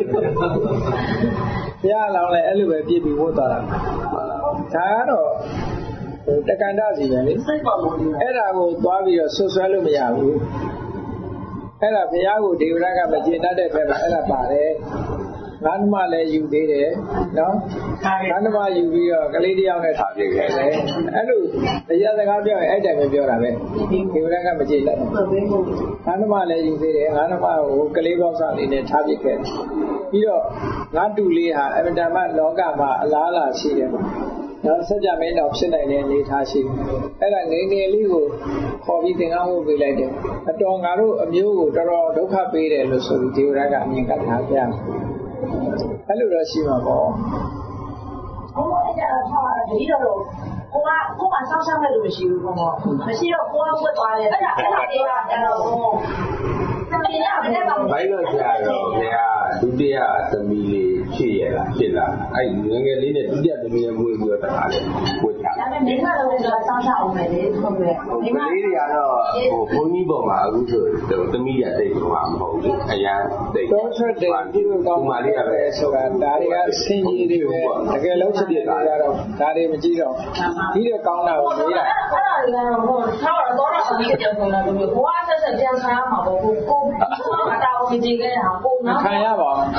ဘုရားလောင်းလည်းအဲ့လိုပဲပြည့်ပြီးဝတ်သွားတာဒါကတော့တက္ကန္တစီပဲလေအဲ့ဒါကိုသွားပြီးတော့ဆွဆွဲလို့မရဘူးအဲ့ဒါဘုရားကိုဒေဝရကမကျေနပ်တဲ့ဘက်မှာအဲ့ဒါပါတယ်ငါးနမလည်းယူသေးတယ်နော်ငါးနမယူပြီးတော့ကလေးတယောက်နဲ့ထားပြခဲ့တယ်အဲ့လိုတရားစကားပြောရင်အဲ့တိုင်ပဲပြောတာပဲဒေဝရကမကျေနပ်ဘူးငါးနမလည်းယူသေးတယ်ငါးနမကိုကလေးပေါင်းစားလေးနဲ့ထားပြခဲ့တယ်ပြီးတော့ငါတူလေးဟာအမတန်မှလောကမှာအလားအလာရှိတယ်နော်စัจ जा မင်းတော်ဖြစ်နိုင်တဲ့အနေထားရှိအဲ့ဒါငယ်ငယ်လေးကိုခေါ်ပြီးသင်္ကန်းဝတ်ပေးလိုက်တယ်အတော်ငါတို့အမျိုးကိုတော်တော်ဒုက္ခပေးတယ်လို့ဆိုပြီးဒေဝရကအမြင်ကထားပြအဲ့လိုတော့ရှိမှာပေါ့ဟိုအဲ့ဒါဟာဒီတော့ကိုကဆောင်းမဲ့လို့မရှိဘူးပေါ့မရှိတော့ကိုကဝတ်သွားတယ်အဲ့ဒါအေးတာကျတော့ဘိုင်းလို့ဆရာတော်ဘုရားဒုတိယသမီးလေးဖြစ်ရလားဖြစ်လာအဲ့ငယ်ငယ်လေးနဲ့ဒုတိယသမီးရဲ့မွေးပြီးတော့တခါလေးဝတ်ချဒါပေမဲ့မိမလည်းတော့စောင့်ရှောက်အောင်ပဲလေဟုတ်ကဲ့မိမလေးတွေကတော့ဟိုဘုန်းကြီးပေါ်မှာအခုဆိုသမီးရတိတ်မှာမဟုတ်ဘူးအရန်တိတ်တော့ထွက်တယ်ဒီလိုကောင်းပါလေးကပဲဆိုတာဒါတွေကဆင်းကြီးတွေပဲတကယ်လို့ဖြစ်ဖြစ်လာတော့ဒါတွေမကြည့်တော့ဒီလိုကောင်းတာကိုမေးတာအဲ့ဒါတွေကတော့ဟိုထားတော့သမီးကပြန်ဆုံးလာလို့ကိုကဆက်ပြန်ဆန်းမှာပေါ့ကိုမတာဝန်ကြီးခဲ့တာပုံနော်ခံရပါဘူး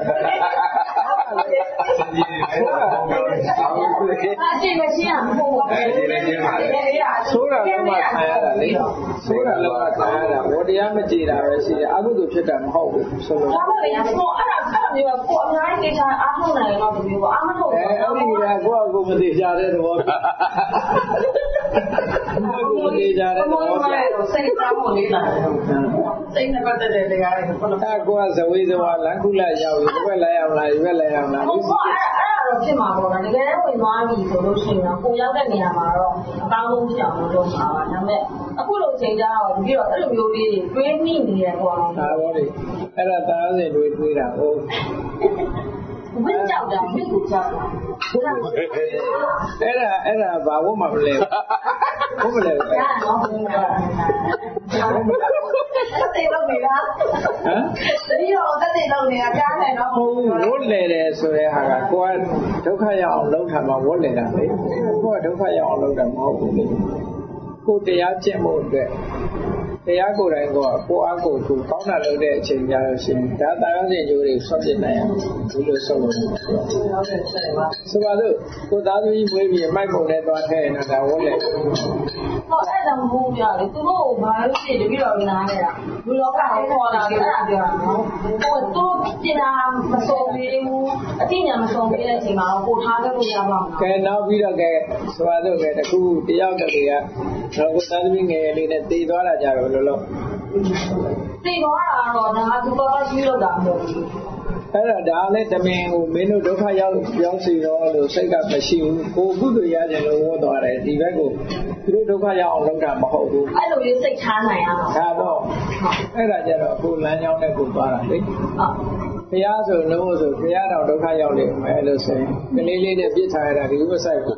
အရှိမရှိရမဟုတ်ဘူးဆိုးတာလည်းမခံရတာလေဆိုးတာလည်းမခံရတာဘောတရားမကြည်တာပဲရှိတယ်အကုသိုလ်ဖြစ်တာမဟုတ်ဘူးဆိုလို့ဒါမှလည်းကိုအဲ့ဒါမျိုးကိုအများကြီးသိချာအားထုတ်နိုင်တော့ဒီမျိုးအားမထုတ်ဘူးအဲ့ဒီကကိုယ့်အကိုမသိကြတဲ့သဘောကိုမသိကြတဲ့သဘောပြစိတ်ကောင်းမလေးလားစိတ်နဲ့ပတ်သက်တဲ့တရားတွေကိုအဲ့ကိုကဇဝေဇဝလန်ခုလရောက်ပြီဘယ်လိုက်အောင်လားရွက်လိုက်အောင်လားဟုတ်ပါအဲ့ဒါတော့ဖြစ်မှာပေါ့နော်တကယ်ဝင်သွားပြီဆိုလို့ရှိရင်ကိုရောက်တဲ့နေရာမှာတော့အကောင်းဆုံးဖြစ်အောင်လုပ်မှာပါဒါပေမဲ့အခုလိုချိန်ကြတော့ပြီးတော့အဲ့လိုမျိုးလေးတွေးမိနေတယ်ပေါ့နော်ဒါပေါ့လေအဲ့ဒါသားစဉ်တွေးတာဟုတ်ဝင်းကြောက်တာဝင်းကိုကြောက်တာအဲ့ဒါဘာဝမှမလဲဟုတ်မလဲဟုတ်ပါဘူးတက်လို့နေတာဟမ်ဒီတော့တက်လို့နေတာကြားတယ်နော်ဟုတ်ဝတ်လေတယ်ဆိုတဲ့ဟာကကိုကဒုက္ခရောက်အောင်လုပ်တာမှဝတ်လေတာလေကိုကဒုက္ခရောက်အောင်လုပ်တာမဟုတ်ဘူးလေကိုတရားကျင့်ဖို့အတွက်တရားကိုယ်တိုင်ကကိုအားကိုယ်ကိုကောင်းတာလုပ်တဲ့အချိန်ကြလို့ရှိရင်ဒါတာရောစဉ်ကျိုးတွေဆွတ်ပြနိုင်အောင်ဒီလိုဆုံးလို့ဆိုပါတော့ကိုသားသမီးမွေးပြီးမိုက်ပုံနဲ့သွားခဲ့ရင်တော့ဒါဝတ်လေဟုတ်အဲ့ဒါမဟုတ်ပြလေသူတို့ဘာလို့ဖြစ်တပြီးတော့နားနေတာလူလောကကိုခေါ်လာကြတာပြောတာနော်ဟိုသူပြင်တာမစုံသေးဘူးအတိညာမစုံသေးတဲ့အချိန်မှာတော့ပို့ထားခဲ့လို့ရပါမှာကဲနောက်ပြီးတော့ကဲဆိုပါတော့ကဲတခုတယောက်တည်းကတော့ကိုသားသမီးငယ်လေးနဲ့တည်သွားတာကြတော့လို့သိသွားတာတော့ဒါကသူတော်ရှိလို့တာမဟုတ်ဘူးအဲ့ဒါလည်းတမင်ကိုမင်းတို့ဒုက္ခရောက်စီတော့လို့စိတ်ကမရှိဘူးကိုကုသိုလ်ရတယ်လို့ဟောသွားတယ်ဒီဘက်ကိုသူတို့ဒုက္ခရောက်အောင်လုပ်တာမဟုတ်ဘူးအဲ့လိုလေးစိတ်ထားနိုင်ရမှာဒါပေါ့အဲ့ဒါကြတော့ကိုလမ်းကြောင်းနဲ့ကိုသွားတာလေဟုတ်ဘုရားဆိုလုံးဆိုဘုရားတော်ဒုက္ခရောက်နေမယ်လို့ဆိုရင်ကလေးလေးနဲ့ပြစ်ထားရတာဒီဥပ္ပစိုက်ဘု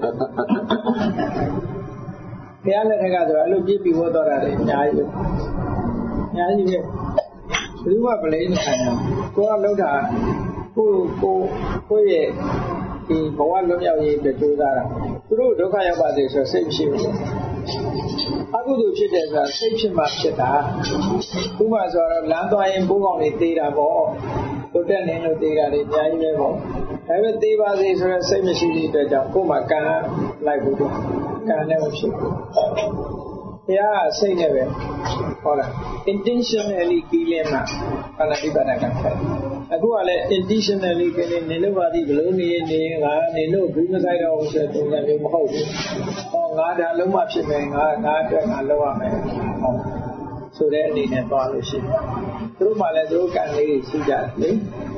ရားလက်ထက်ကဆိုအဲ့လိုပြစ်ပြီးဟောသွားတာလေအများကြီးပဲဘယ်သူမှပလိမ့်မခံဘူးကိုကလောက်တာကိုယ့်ရဲ့ဒီဘဝလွတ်မြောက်ရေးအတွက်ကြိုးစားတာသူတို့ဒုက္ခရောက်ပါစေဆိုစိတ်မရှိဘူးအကုသိုလ်ဖြစ်တယ်ဆိုတာစိတ်ဖြစ်မှဖြစ်တာဥပမာဆိုတော့လမ်းသွားရင်ပိုးကောင်တွေသေးတာပေါ့တို့တက်နေလို့သေးတာတွေအများကြီးပဲပေါ့ဒါပေမဲ့သေးပါစေဆိုတော့စိတ်မရှိတဲ့အတွက်ကြောင့်ကိုယ်မှာကံလိုက်ဘူးတော့ကံနဲ့မဖြစ်ဘူးတရားစိတ်နဲ့ပဲဟုတ်လား intentionally ကြည့်ရင်မှဘာသာပြပါဒကံဆိုင်အခုကလည်း intentionally ကြည့်နေနေလို့ပါသည်ဘလို့နေငါနေလို့ဘူးမဆိုင်တော့ဘူးဆိုတဲ့ပုံစံမျိုးမဟုတ်ဘူးဟောငါဒါလုံးမဖြစ်မယ်ငါအတွက်ငါလုပ်ရမယ်ဟုတ်ဆိုတဲ့အနေနဲ့သွားလို့ရှိတယ်သူတို့မှလည်းသူတို့ကံလေးရှိကြတယ်လေ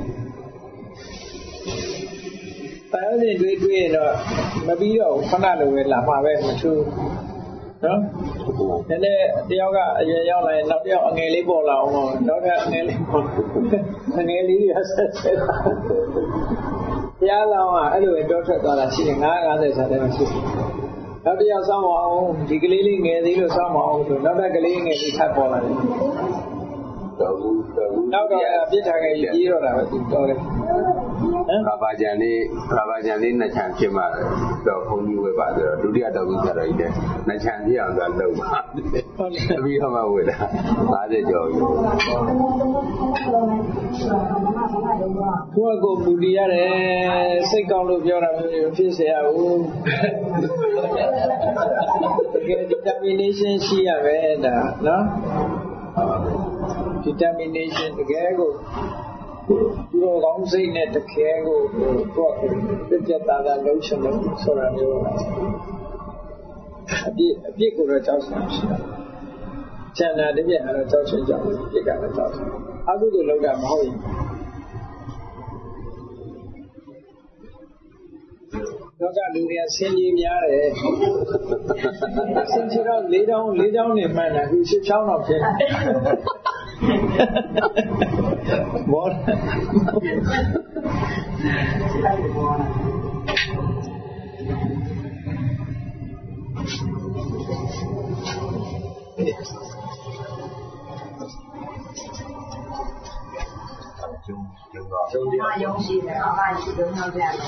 ပါတယ်တွေ့ရင်တော့မပြီးတော့ခဏလိုပဲလာမှာပဲမထူးနော်နည်းနည်းတယောက်ကအရင်ရောက်လာရင်နောက်တစ်ယောက်အငယ်လေးပေါ်လာအောင်တော့နောက်ထပ်အငယ်လေးပေါ်အငယ်လေးတွေဆက်တရားလောင်းကအဲ့လိုပဲတောထွက်သွားတာရှိတယ်950ဆိုတဲ့မှာရှိတယ်နောက်တစ်ယောက်စောင်းအောင်ဒီကလေးလေးငယ်သေးလို့စောင်းအောင်ဆိုနောက်တစ်ကလေးငယ်လေးထပ်ပေါ်လာတယ်နောက်တော့ပြစ်ထားခဲ့ပြီးတော့တာပဲသူတော်တယ်ဘာဘာကြံလေးနှစ်ချမ်းဖြစ်မှတော့ဘုန်းကြီးဝဲပါဆိုတော့ဒုတိယတော်ကြီးဆရာတော်ကြီးလည်းနှစ်ချမ်းပြအောင်သွားလုပ်ပါပြီးတော့မှဝဲတာ50ကျော်ပြီကိုမူတည်ရတယ်စိတ်ကောင်းလို့ပြောတာမျိုးဖြစ်เสียရဘူးတကယ် determination ရှိရပဲဒါနော် determination တကယ်ကိုဒီလိုကောင်းစိတ်နဲ့တကယ်ကိုတော့ပြတ်သားလုံးချင်လို့ဆိုတာမျိုးအပြစ်ကိုတော့ကြောက်စရာရှိတယ်။ကျန်တာတပြည့်ကတော့ကြောက်ချင်ကြောက်တယ်ပြစ်ကတော့ကြောက်တယ်။အကုသိုလ်လုပ်တာမဟုတ်ရင်တော့ကလူတွေကဆင်းကြီးများတယ်။ဆင်းကြီးတော့၄ချောင်းနေမှန်းတာအခု၈ချောင်းတော့ဖြစ်ဘောကျုံတရားရုံးရှိတယ်အမှရှိတော့နောက်ကြတယ်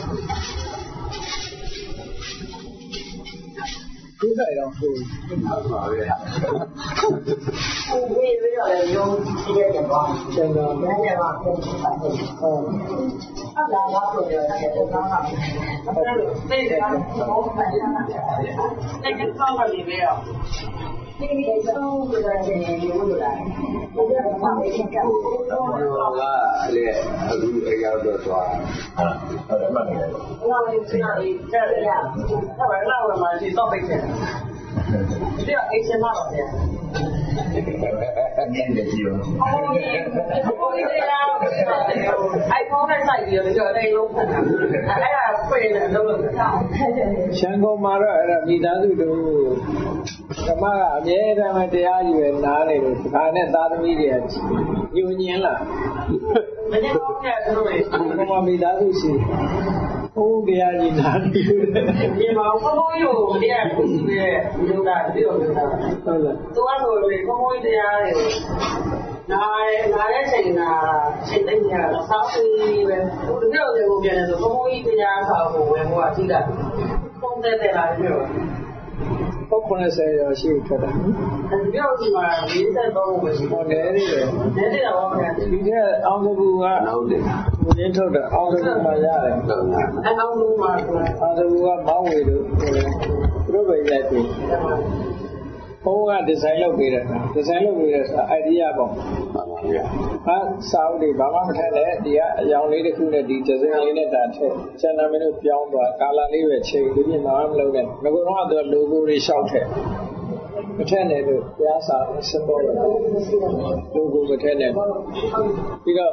ဒီတိုင်းတော့ဟိုပါပဲဟိုဝေးပြီးတော့ရုံးရှိရတယ်ပေါ့ကျန်တော့လည်းလည်းပါပြန်ပါတယ်ဟုတ်အလားလားဆိုတော့လည်းတော့ကောင်းပါဘူးအဲ့ဒါသိတယ်ဘောပါတယ်အဲ့ဒါကောင်းပါလိမ့်မယ်ဒီဆုံးကြတဲ့ရေလို့လာဘုရားဘာပဲချက်ကလေအခုအရောက်တော့သွားဟုတ်တယ်မှန်တယ်ဟိုကလည်းစဉ်းစားပြီးတက်ရတာအဲ့ဒါလည်းမှရှိတော့ပိတ်တယ်ဒီကအိမ်စမပါဗျာငင်းတယ်ကြည့်ရောဟိုဒီတရားအိုက်ဖုန်းနဲ့စိုက်ပြီးတော့ကြော်တဲ့လုံးဖတ်တာအဲ့ဒါဖွင့်တယ်လုံးလုံးရှမ်းကုန်မှာတော့အဲ့ဒါမိသားစုတို့ဓမ္မကအမြဲတမ်းတရားယူရနားနေလို့ဒါနဲ့သားသမီးတွေကညှို့ညင်းလာမနေ့ကလည်းဘုရားမိသားစုရှိဘုရားကြီးနားနေလို့ဒီမှာဘုန်းကြီးကိုတရားကိုရှိရဲ့ဒီလိုလားဒီလိုလားဟုတ်လားသူကဆိုလေဘုန်းကြီးတရားတွေနားတဲ့ချိန်ကချိန်တိုင်းရတော့စောင်းပြီးပဲဒီလိုတွေကိုပြန်တယ်ဆိုဘုန်းကြီးတရားဆောက်ဖို့ပဲဟိုအကြည့်တာပုံတဲ့လာတယ်ပြောဟုတ်90ရောရှိထွက်တာဒီလိုဒီမှာ40တော့ပဲရှိဟောတယ်လေတယ်တော့ဗျာဒီကအောင်တကူကနောက်တယ်ဘုရင်ထုတ်တာအောင်တကူမှရတယ်အအောင်လို့မှာအောင်တကူကမောင်းဝေလို့သူတို့ပဲရိုက်ပြီဘုန်းကဒီဇိုင်းလုပ်ပေးတယ်ဒီဇိုင်းလုပ်ပေးတယ်ဆိုတာ idea ပေါ့ပါပါဗျာဟာစာအုပ်တွေဘာမှမထည့်နဲ့ဒီကအယောင်လေးတစ်ခုနဲ့ဒီဒီဇိုင်းလေးနဲ့တာထည့်စံနာမင်းတို့ပြောင်းသွားကာလာလေးပဲချိန်ဒီပြင်မှာမလုပ်နဲ့ငါကတော့သူက logo တွေရှောက်ထည့်မထည့်နဲ့လို့တရားစာစင်ပေါ်တယ် logo မထည့်နဲ့ပြီးတော့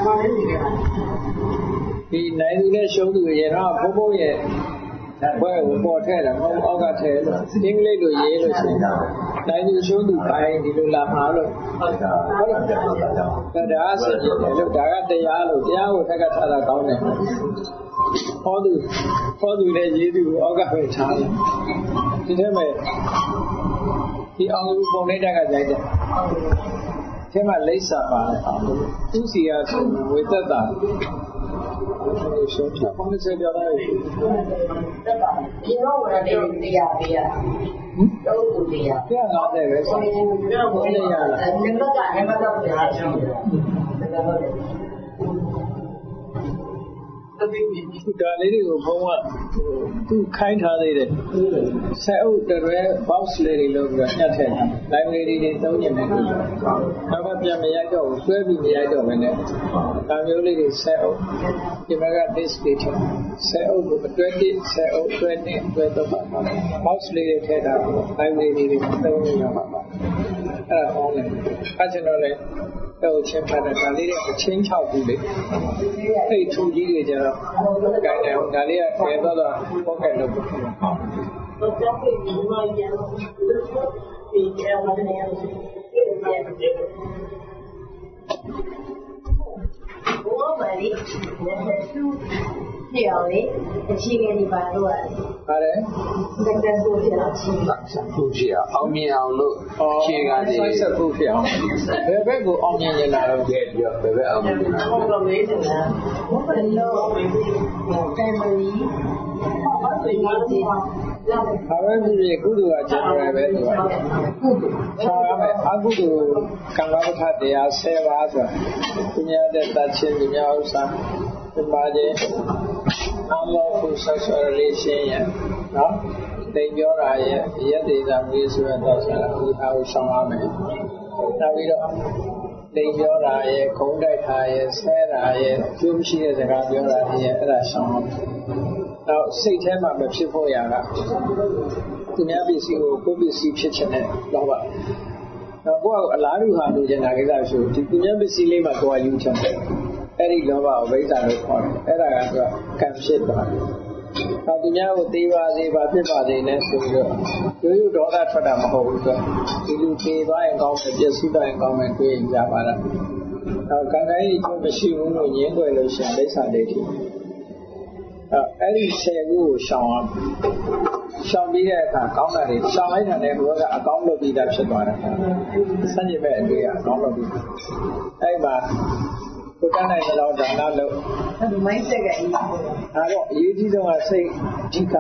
ဒီနိုင်သူနဲ့ရှုံးသူရေတော့ဘုံရဲ့ဘယ်ကိုပေါ်ထည့်တာမဟုတ်အောက်ကထည့်လို့အင်္ဂလိပ်လိုရေးလို့ရှိရင်နိုင်သူရှုံးသူပိုင်းဒီလိုလာမှာလို့ဟုတ်ကဲ့ဒါအစစ်တယ်လို့ဒါကတရားလို့တရားကိုထက်ကထားတာကောင်းတယ်ဟောသူနဲ့ရေးသူကိုအောက်ကပဲထားတယ်ဒီထဲမှာဒီအောင်လူပုံလေးတက်ကကြိုက်တယ်ထဲမှာလိပ်စာပါတယ်အောင်သူစီကဆိုဝေသက်တာ 80ကျော်သားတွေတက်ပါဒီတော့ဝယ်တယ်တရားပေးရတော့သူတရား 150ပဲဆိုရင်လည်းရလားနံပါတ်တော့ပြန်လာချင်တယ်ဟုတ်တယ်ဒါလေးတွေကိုဘုံကသူခိုင်းထားသေးတယ်ဆက်အုပ်တရွဲ box လေးတွေလုပ်ပြီးတော့ညှက်ထည့်ထား library တွေသုံးညနေလို့နောက်ကပြန်မရိုက်တော့ဘူးဆွဲပြီးမရိုက်တော့ဘဲနဲ့ဒါမျိုးလေးတွေဆက်အုပ်ဒီမှာက disk တွေထည့်ဆက်အုပ်ကိုအတွဲ1ဆက်အုပ်အတွဲ2အတွဲ3ပါ box လေးတွေထည့်ထား library တွေသုံးနေရမှာပါအဲ့ဒါ online အဲ့ကျွန်တော်လည်းတော့ချင်းဖတ်တာဒါလေးတွေချင်း6ခုလေအဲ့ထူကြီးတွေကျတော့ကိုင်းတယ်ဒါလေးကပြန်တော့ pocket လုပ်ဖို့တော့ကြောက်ပြီးဒီမှာရအောင်ဒီအမှန်တရားကိုဘောပါလိလက်စုပြောင်းလေအခြေခံဒီပါတော့ပါတယ်စက်တက်ဖို့ဖြစ်အောင်ချင်းပါခုဖြစ်အောင်မြင်အောင်လို့အခြေခံတွေစက်ဖို့ဖြစ်အောင်ဘယ်ဘက်ကိုအောင်မြင်နေတာလဲဘယ်ဘက်အောင်မြင်နေတာဟုတ်ကဲ့မေးတယ်လားဘယ်လိုကံမီဘာပဲဖြစ်ကုသိုလ်ကကျန်တယ်ပဲသူကကုသိုလ်ဆောင်းရမယ်အကုသိုလ်ကံတော်ထတရား10ပါးဆိုတာသူများတဲ့တတ်ချင်းသူများဥစ္စာဒီမှာချင်းunlawful sexual relation ရနော်တိမ်ပြောတာရဲ့ရက်ဒေတာမျိုးဆိုတော့ဆိုတာဒီအားကိုရှောင်ရမယ်နောက်ပြီးတော့တိမ်ပြောတာရဲ့ခုံးတိုက်တာရဲ့ဆဲတာရဲ့အကျိုးမရှိတဲ့စကားပြောတာရဲ့အဲ့ဒါရှောင်ရမယ်နောက်စိတ်ထဲမှာမဖြစ်ဖို့ရတာသူများပစ္စည်းကိုကိုယ်ပစ္စည်းဖြစ်ချင်တဲ့လောဘနောက်ကိုယ့်အလားတူဟာလိုချင်တာကိစ္စဆိုဒီသူများပစ္စည်းလေးမှာကိုယ်ယူချင်တယ်အဲ့ဒီလောဘကိုဝိဇ္ဇာလို့ခေါ်တယ်အဲ့ဒါကသူကကံဖြစ်သွားတယ်နောက်သူများကိုသေးပါသေးပါဖြစ်ပါသေးနဲ့ဆိုပြီးတော့ရိုးရိုးဒေါသထွက်တာမဟုတ်ဘူးသူဒီလူသေးသွားရင်ကောင်းတယ်ပျက်စီးသွားရင်ကောင်းမယ်တွေးရင်ကြပါလားနောက်ကံတိုင်းအကျိုးမရှိဘူးလို့ညင်းွယ်လို့ရှင်လိစ္ဆာဒိဋ္ဌိအဲ့ဒီ10ခုကိုရှောင်အောင်ရှောင်ပြီးတဲ့အခါကောင်းတာတွေရှောင်လိုက်တဲ့ဘုရားကအကောင်းလုပ်ပြီးသားဖြစ်သွားတယ်ဆန့်ကျင်ဘက်အတွေ့အကောင်းလုပ်ပြီးအဲ့မှာကိုတန်းနိုင်တဲ့လောက်ဒါနလုပ်အဲ့ဒီ mindset ကအရေးကြီးတယ်အဲ့တော့အရေးကြီးဆုံးကစိတ်ဓိက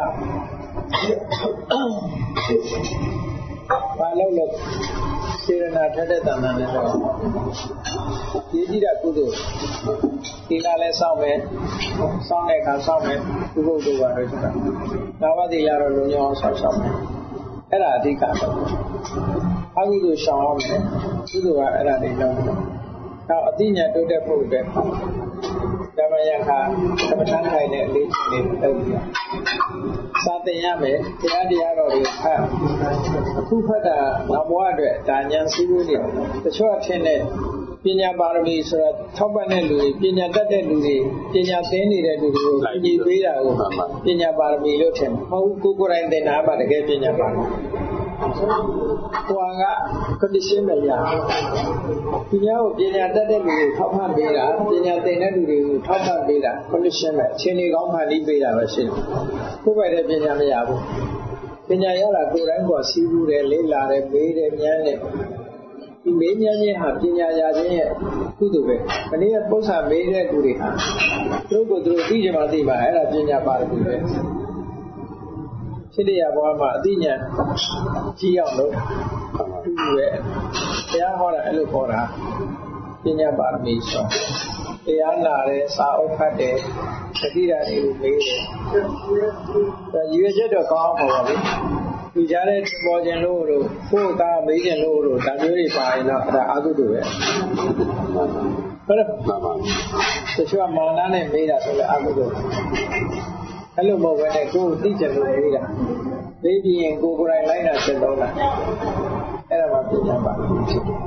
ဘာလို့စေရနာထက်တဲ့တဏ္ဍာနဲ့တော့ရေးကြည့်တာကုသိုလ်ဒီလာလဲစောင့်မယ်စောင့်တဲ့အခါစောင့်မယ်ကုသိုလ်တို့ပါတော့ဆိုတာနာဝတိလာတော့လုံညောင်းဆောက်မယ်အဲ့ဒါအဓိကတော့အကုသိုလ်ရှောင်အောင်မယ်ကုသိုလ်ကအဲ့ဒါတွေလုပ်တယ်နောက်အသိဉာဏ်တိုးတက်ဖို့အတွက်ဓမ္မယခသမထန်ထိုင်တဲ့အလေးချိန်လေးလုပ်ပြီးစာသင်ရမယ်တရားတော်တွေဖတ်အခုဖတ်တာနောက်ဘဝအတွက်ဒါဉာဏ်စည်းဝေးနေတယ်တချို့အထင်နဲ့ပညာပါရမီဆိုတာထောက်ပံ့တဲ့လူတွေပညာတတ်တဲ့လူတွေပညာသင်နေတဲ့လူတွေကိုညီပေးတာကိုပညာပါရမီလို့ထင်တယ်မဟုတ်ကိုယ်တိုင်သင်တာမှတကယ်ပညာပါရမီဟိုက condition ပဲရဒီများကိုပညာတတ်တဲ့လူတွေထောက်ပံ့ပေးတာပညာသင်တဲ့လူတွေကိုထောက်ပံ့ပေးတာ condition ပဲအခြေအနေကောင်းမှနှီးပေးတာပဲရှိတယ်ကိုယ်ပဲတဲ့ပညာမရဘူးပညာရတာကိုယ်တိုင်းကစီးပူးတယ်လေးလာတယ်မေးတယ်ဉာဏ်နဲ့ဒီမေးမြန်းခြင်းဟာပညာရခြင်းရဲ့ကုသိုလ်ပဲ။ဒီနေ့ပု္ပ္ပာမေးတဲ့သူတွေဟာသူတို့ကိုသူတို့သိကြမှာသိပါအဲ့ဒါပညာပါရမီပဲ။ဖြစ်တဲ့ဘဝမှာအသိဉာဏ်ကြီးအောင်လို့သူရဲ့တရားဟောတာအဲ့လိုဟောတာပညာပါရမီဆိုတရားနာတယ်စာအုပ်ဖတ်တယ်သတိဓာတ်တွေကိုမေးတယ်။ရွေချက်တော့ကောင်းအောင်ပါပဲ။ဒီကြားတဲ့ပေါ်ခြင်းလို့တို့ကိုယ်ကမေးခြင်းလို့တို့ဒါမျိုးတွေပါရင်တော့အဲ့ဒါအကုသိုလ်ပဲဟုတ်တယ်မှန်ပါတချို့ကမာနနဲ့မေးတာဆိုလည်းအကုသိုလ်အဲ့လိုမဟုတ်ဘဲနဲ့ကိုယ်သိခြင်းလို့မေးတာမေးပြီးရင်ကိုယ်ကိုယ်တိုင်လိုက်တာဖြစ်တော့လားအဲ့ဒါမှပြညာပါဖြစ်တယ်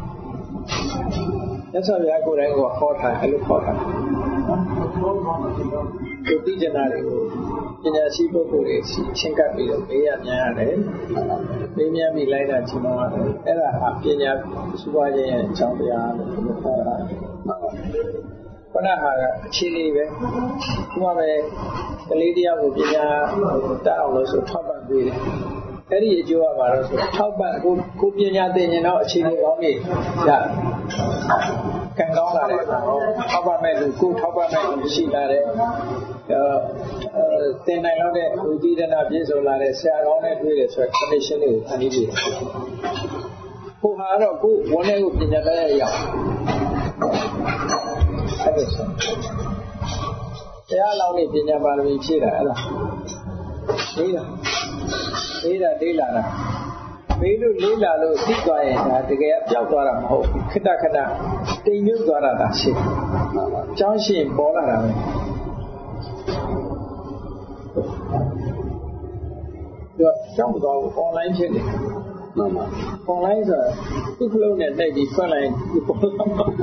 ရသော်ဗျာကိုယ်တိုင်ကဟောထားအဲ့လိုဟောထားကိုသိကျင်တာတွေကိုပညာရှိပုဂ္ဂိုလ်တွေချင်းကပ်ပြီးတော့မေးရမြန်ရတယ်မေးမြန်းပြီးလိုက်တာချင်းတော့အဲ့ဒါဟာပညာစုပွားခြင်းရဲ့အကြောင်းတရားလို့ပြောတာခုနဟာအခြေလေးပဲဒီမှာပဲကလေးတရားကိုပညာတတ်အောင်လို့ဆိုထောက်ပံ့ပေးတယ်အဲ့ဒီအကျိုးကဘာလို့ဆိုထောက်ပံ့ကိုပညာသင်ရင်တော့အခြေအနေကောင်းကြီးရကန်ကောင်းလာတဲ့အခါတော့ထောက်ပံ့မဲ့လူကိုထောက်ပံ့မဲ့လူရှိလာတဲ့သင်နိုင်တဲ့လူကြီးတဲ့နာပြည့်စုံလာတဲ့ဆရာကောင်းနဲ့တွေ့တယ်ဆိုတော့ condition တွေကိုဖန်တီးပြီးဟိုဟာတော့ကိုဝန်ထဲကိုပညာတတ်ရအောင်အဲ့ဒါဆိုတရားလောင်းနေပညာပါရမီဖြည့်တာအဲ့ဒါလေးလာတာမေးလို့လေးလာလို့သိသွားရင်ဒါတကယ်ပျောက်သွားတာမဟုတ်ဘူးခဏတိမ်ညွတ်သွားတာရှိတယ်။ကျောင်းရှင်ပေါ်လာတာပဲ။ကျောင်းတော့ online ဖြစ်နေတယ်။မှန်ပါ။ online ဆိုသူ့ကလုံးနဲ့တိုက်ပြီးဖွင့်လိုက်ပေါ်လာမှာ။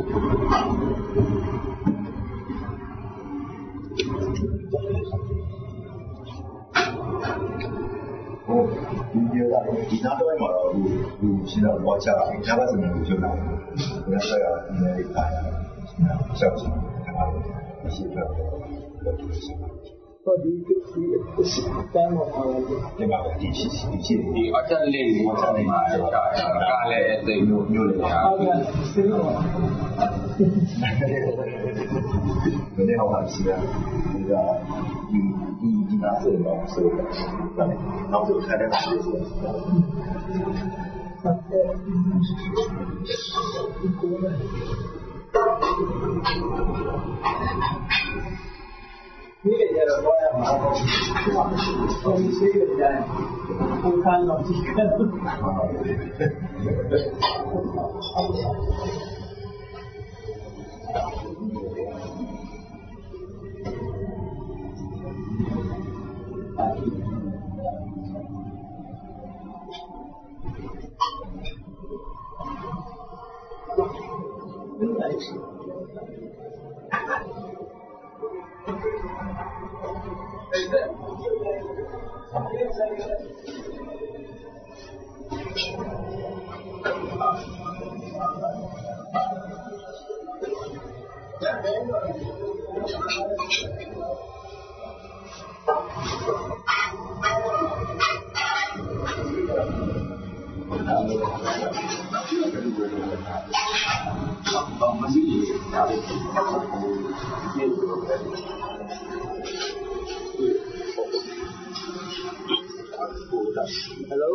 ဒီနာတော့မှာတော့ရှိတော့ဝါချတာကျပါစနေလို့ပြောတာ။ဒါဆိုတော့ဒီနေ့တာဆက်ချင်တာရှိတော့ဒီတမ်းမှာဒီမှာဒီရှိဒီအချက်လေးကိုဆက်နေမှာကားလည်းသိမျိုးလေဟုတ်ကဲ့သိတော့ဘယ်နဲ့ဟောတာရှိတာဒီနာဆိုတော့ဆိုတော့နောက်ဆိုဆက်တဲ့ပါလိမ့်မယ်ဒီလေရတော့ရမှာတော့ဒီစိတ်ကြတယ်ဘုရားတော်ကြည့်ခဲ့Hello?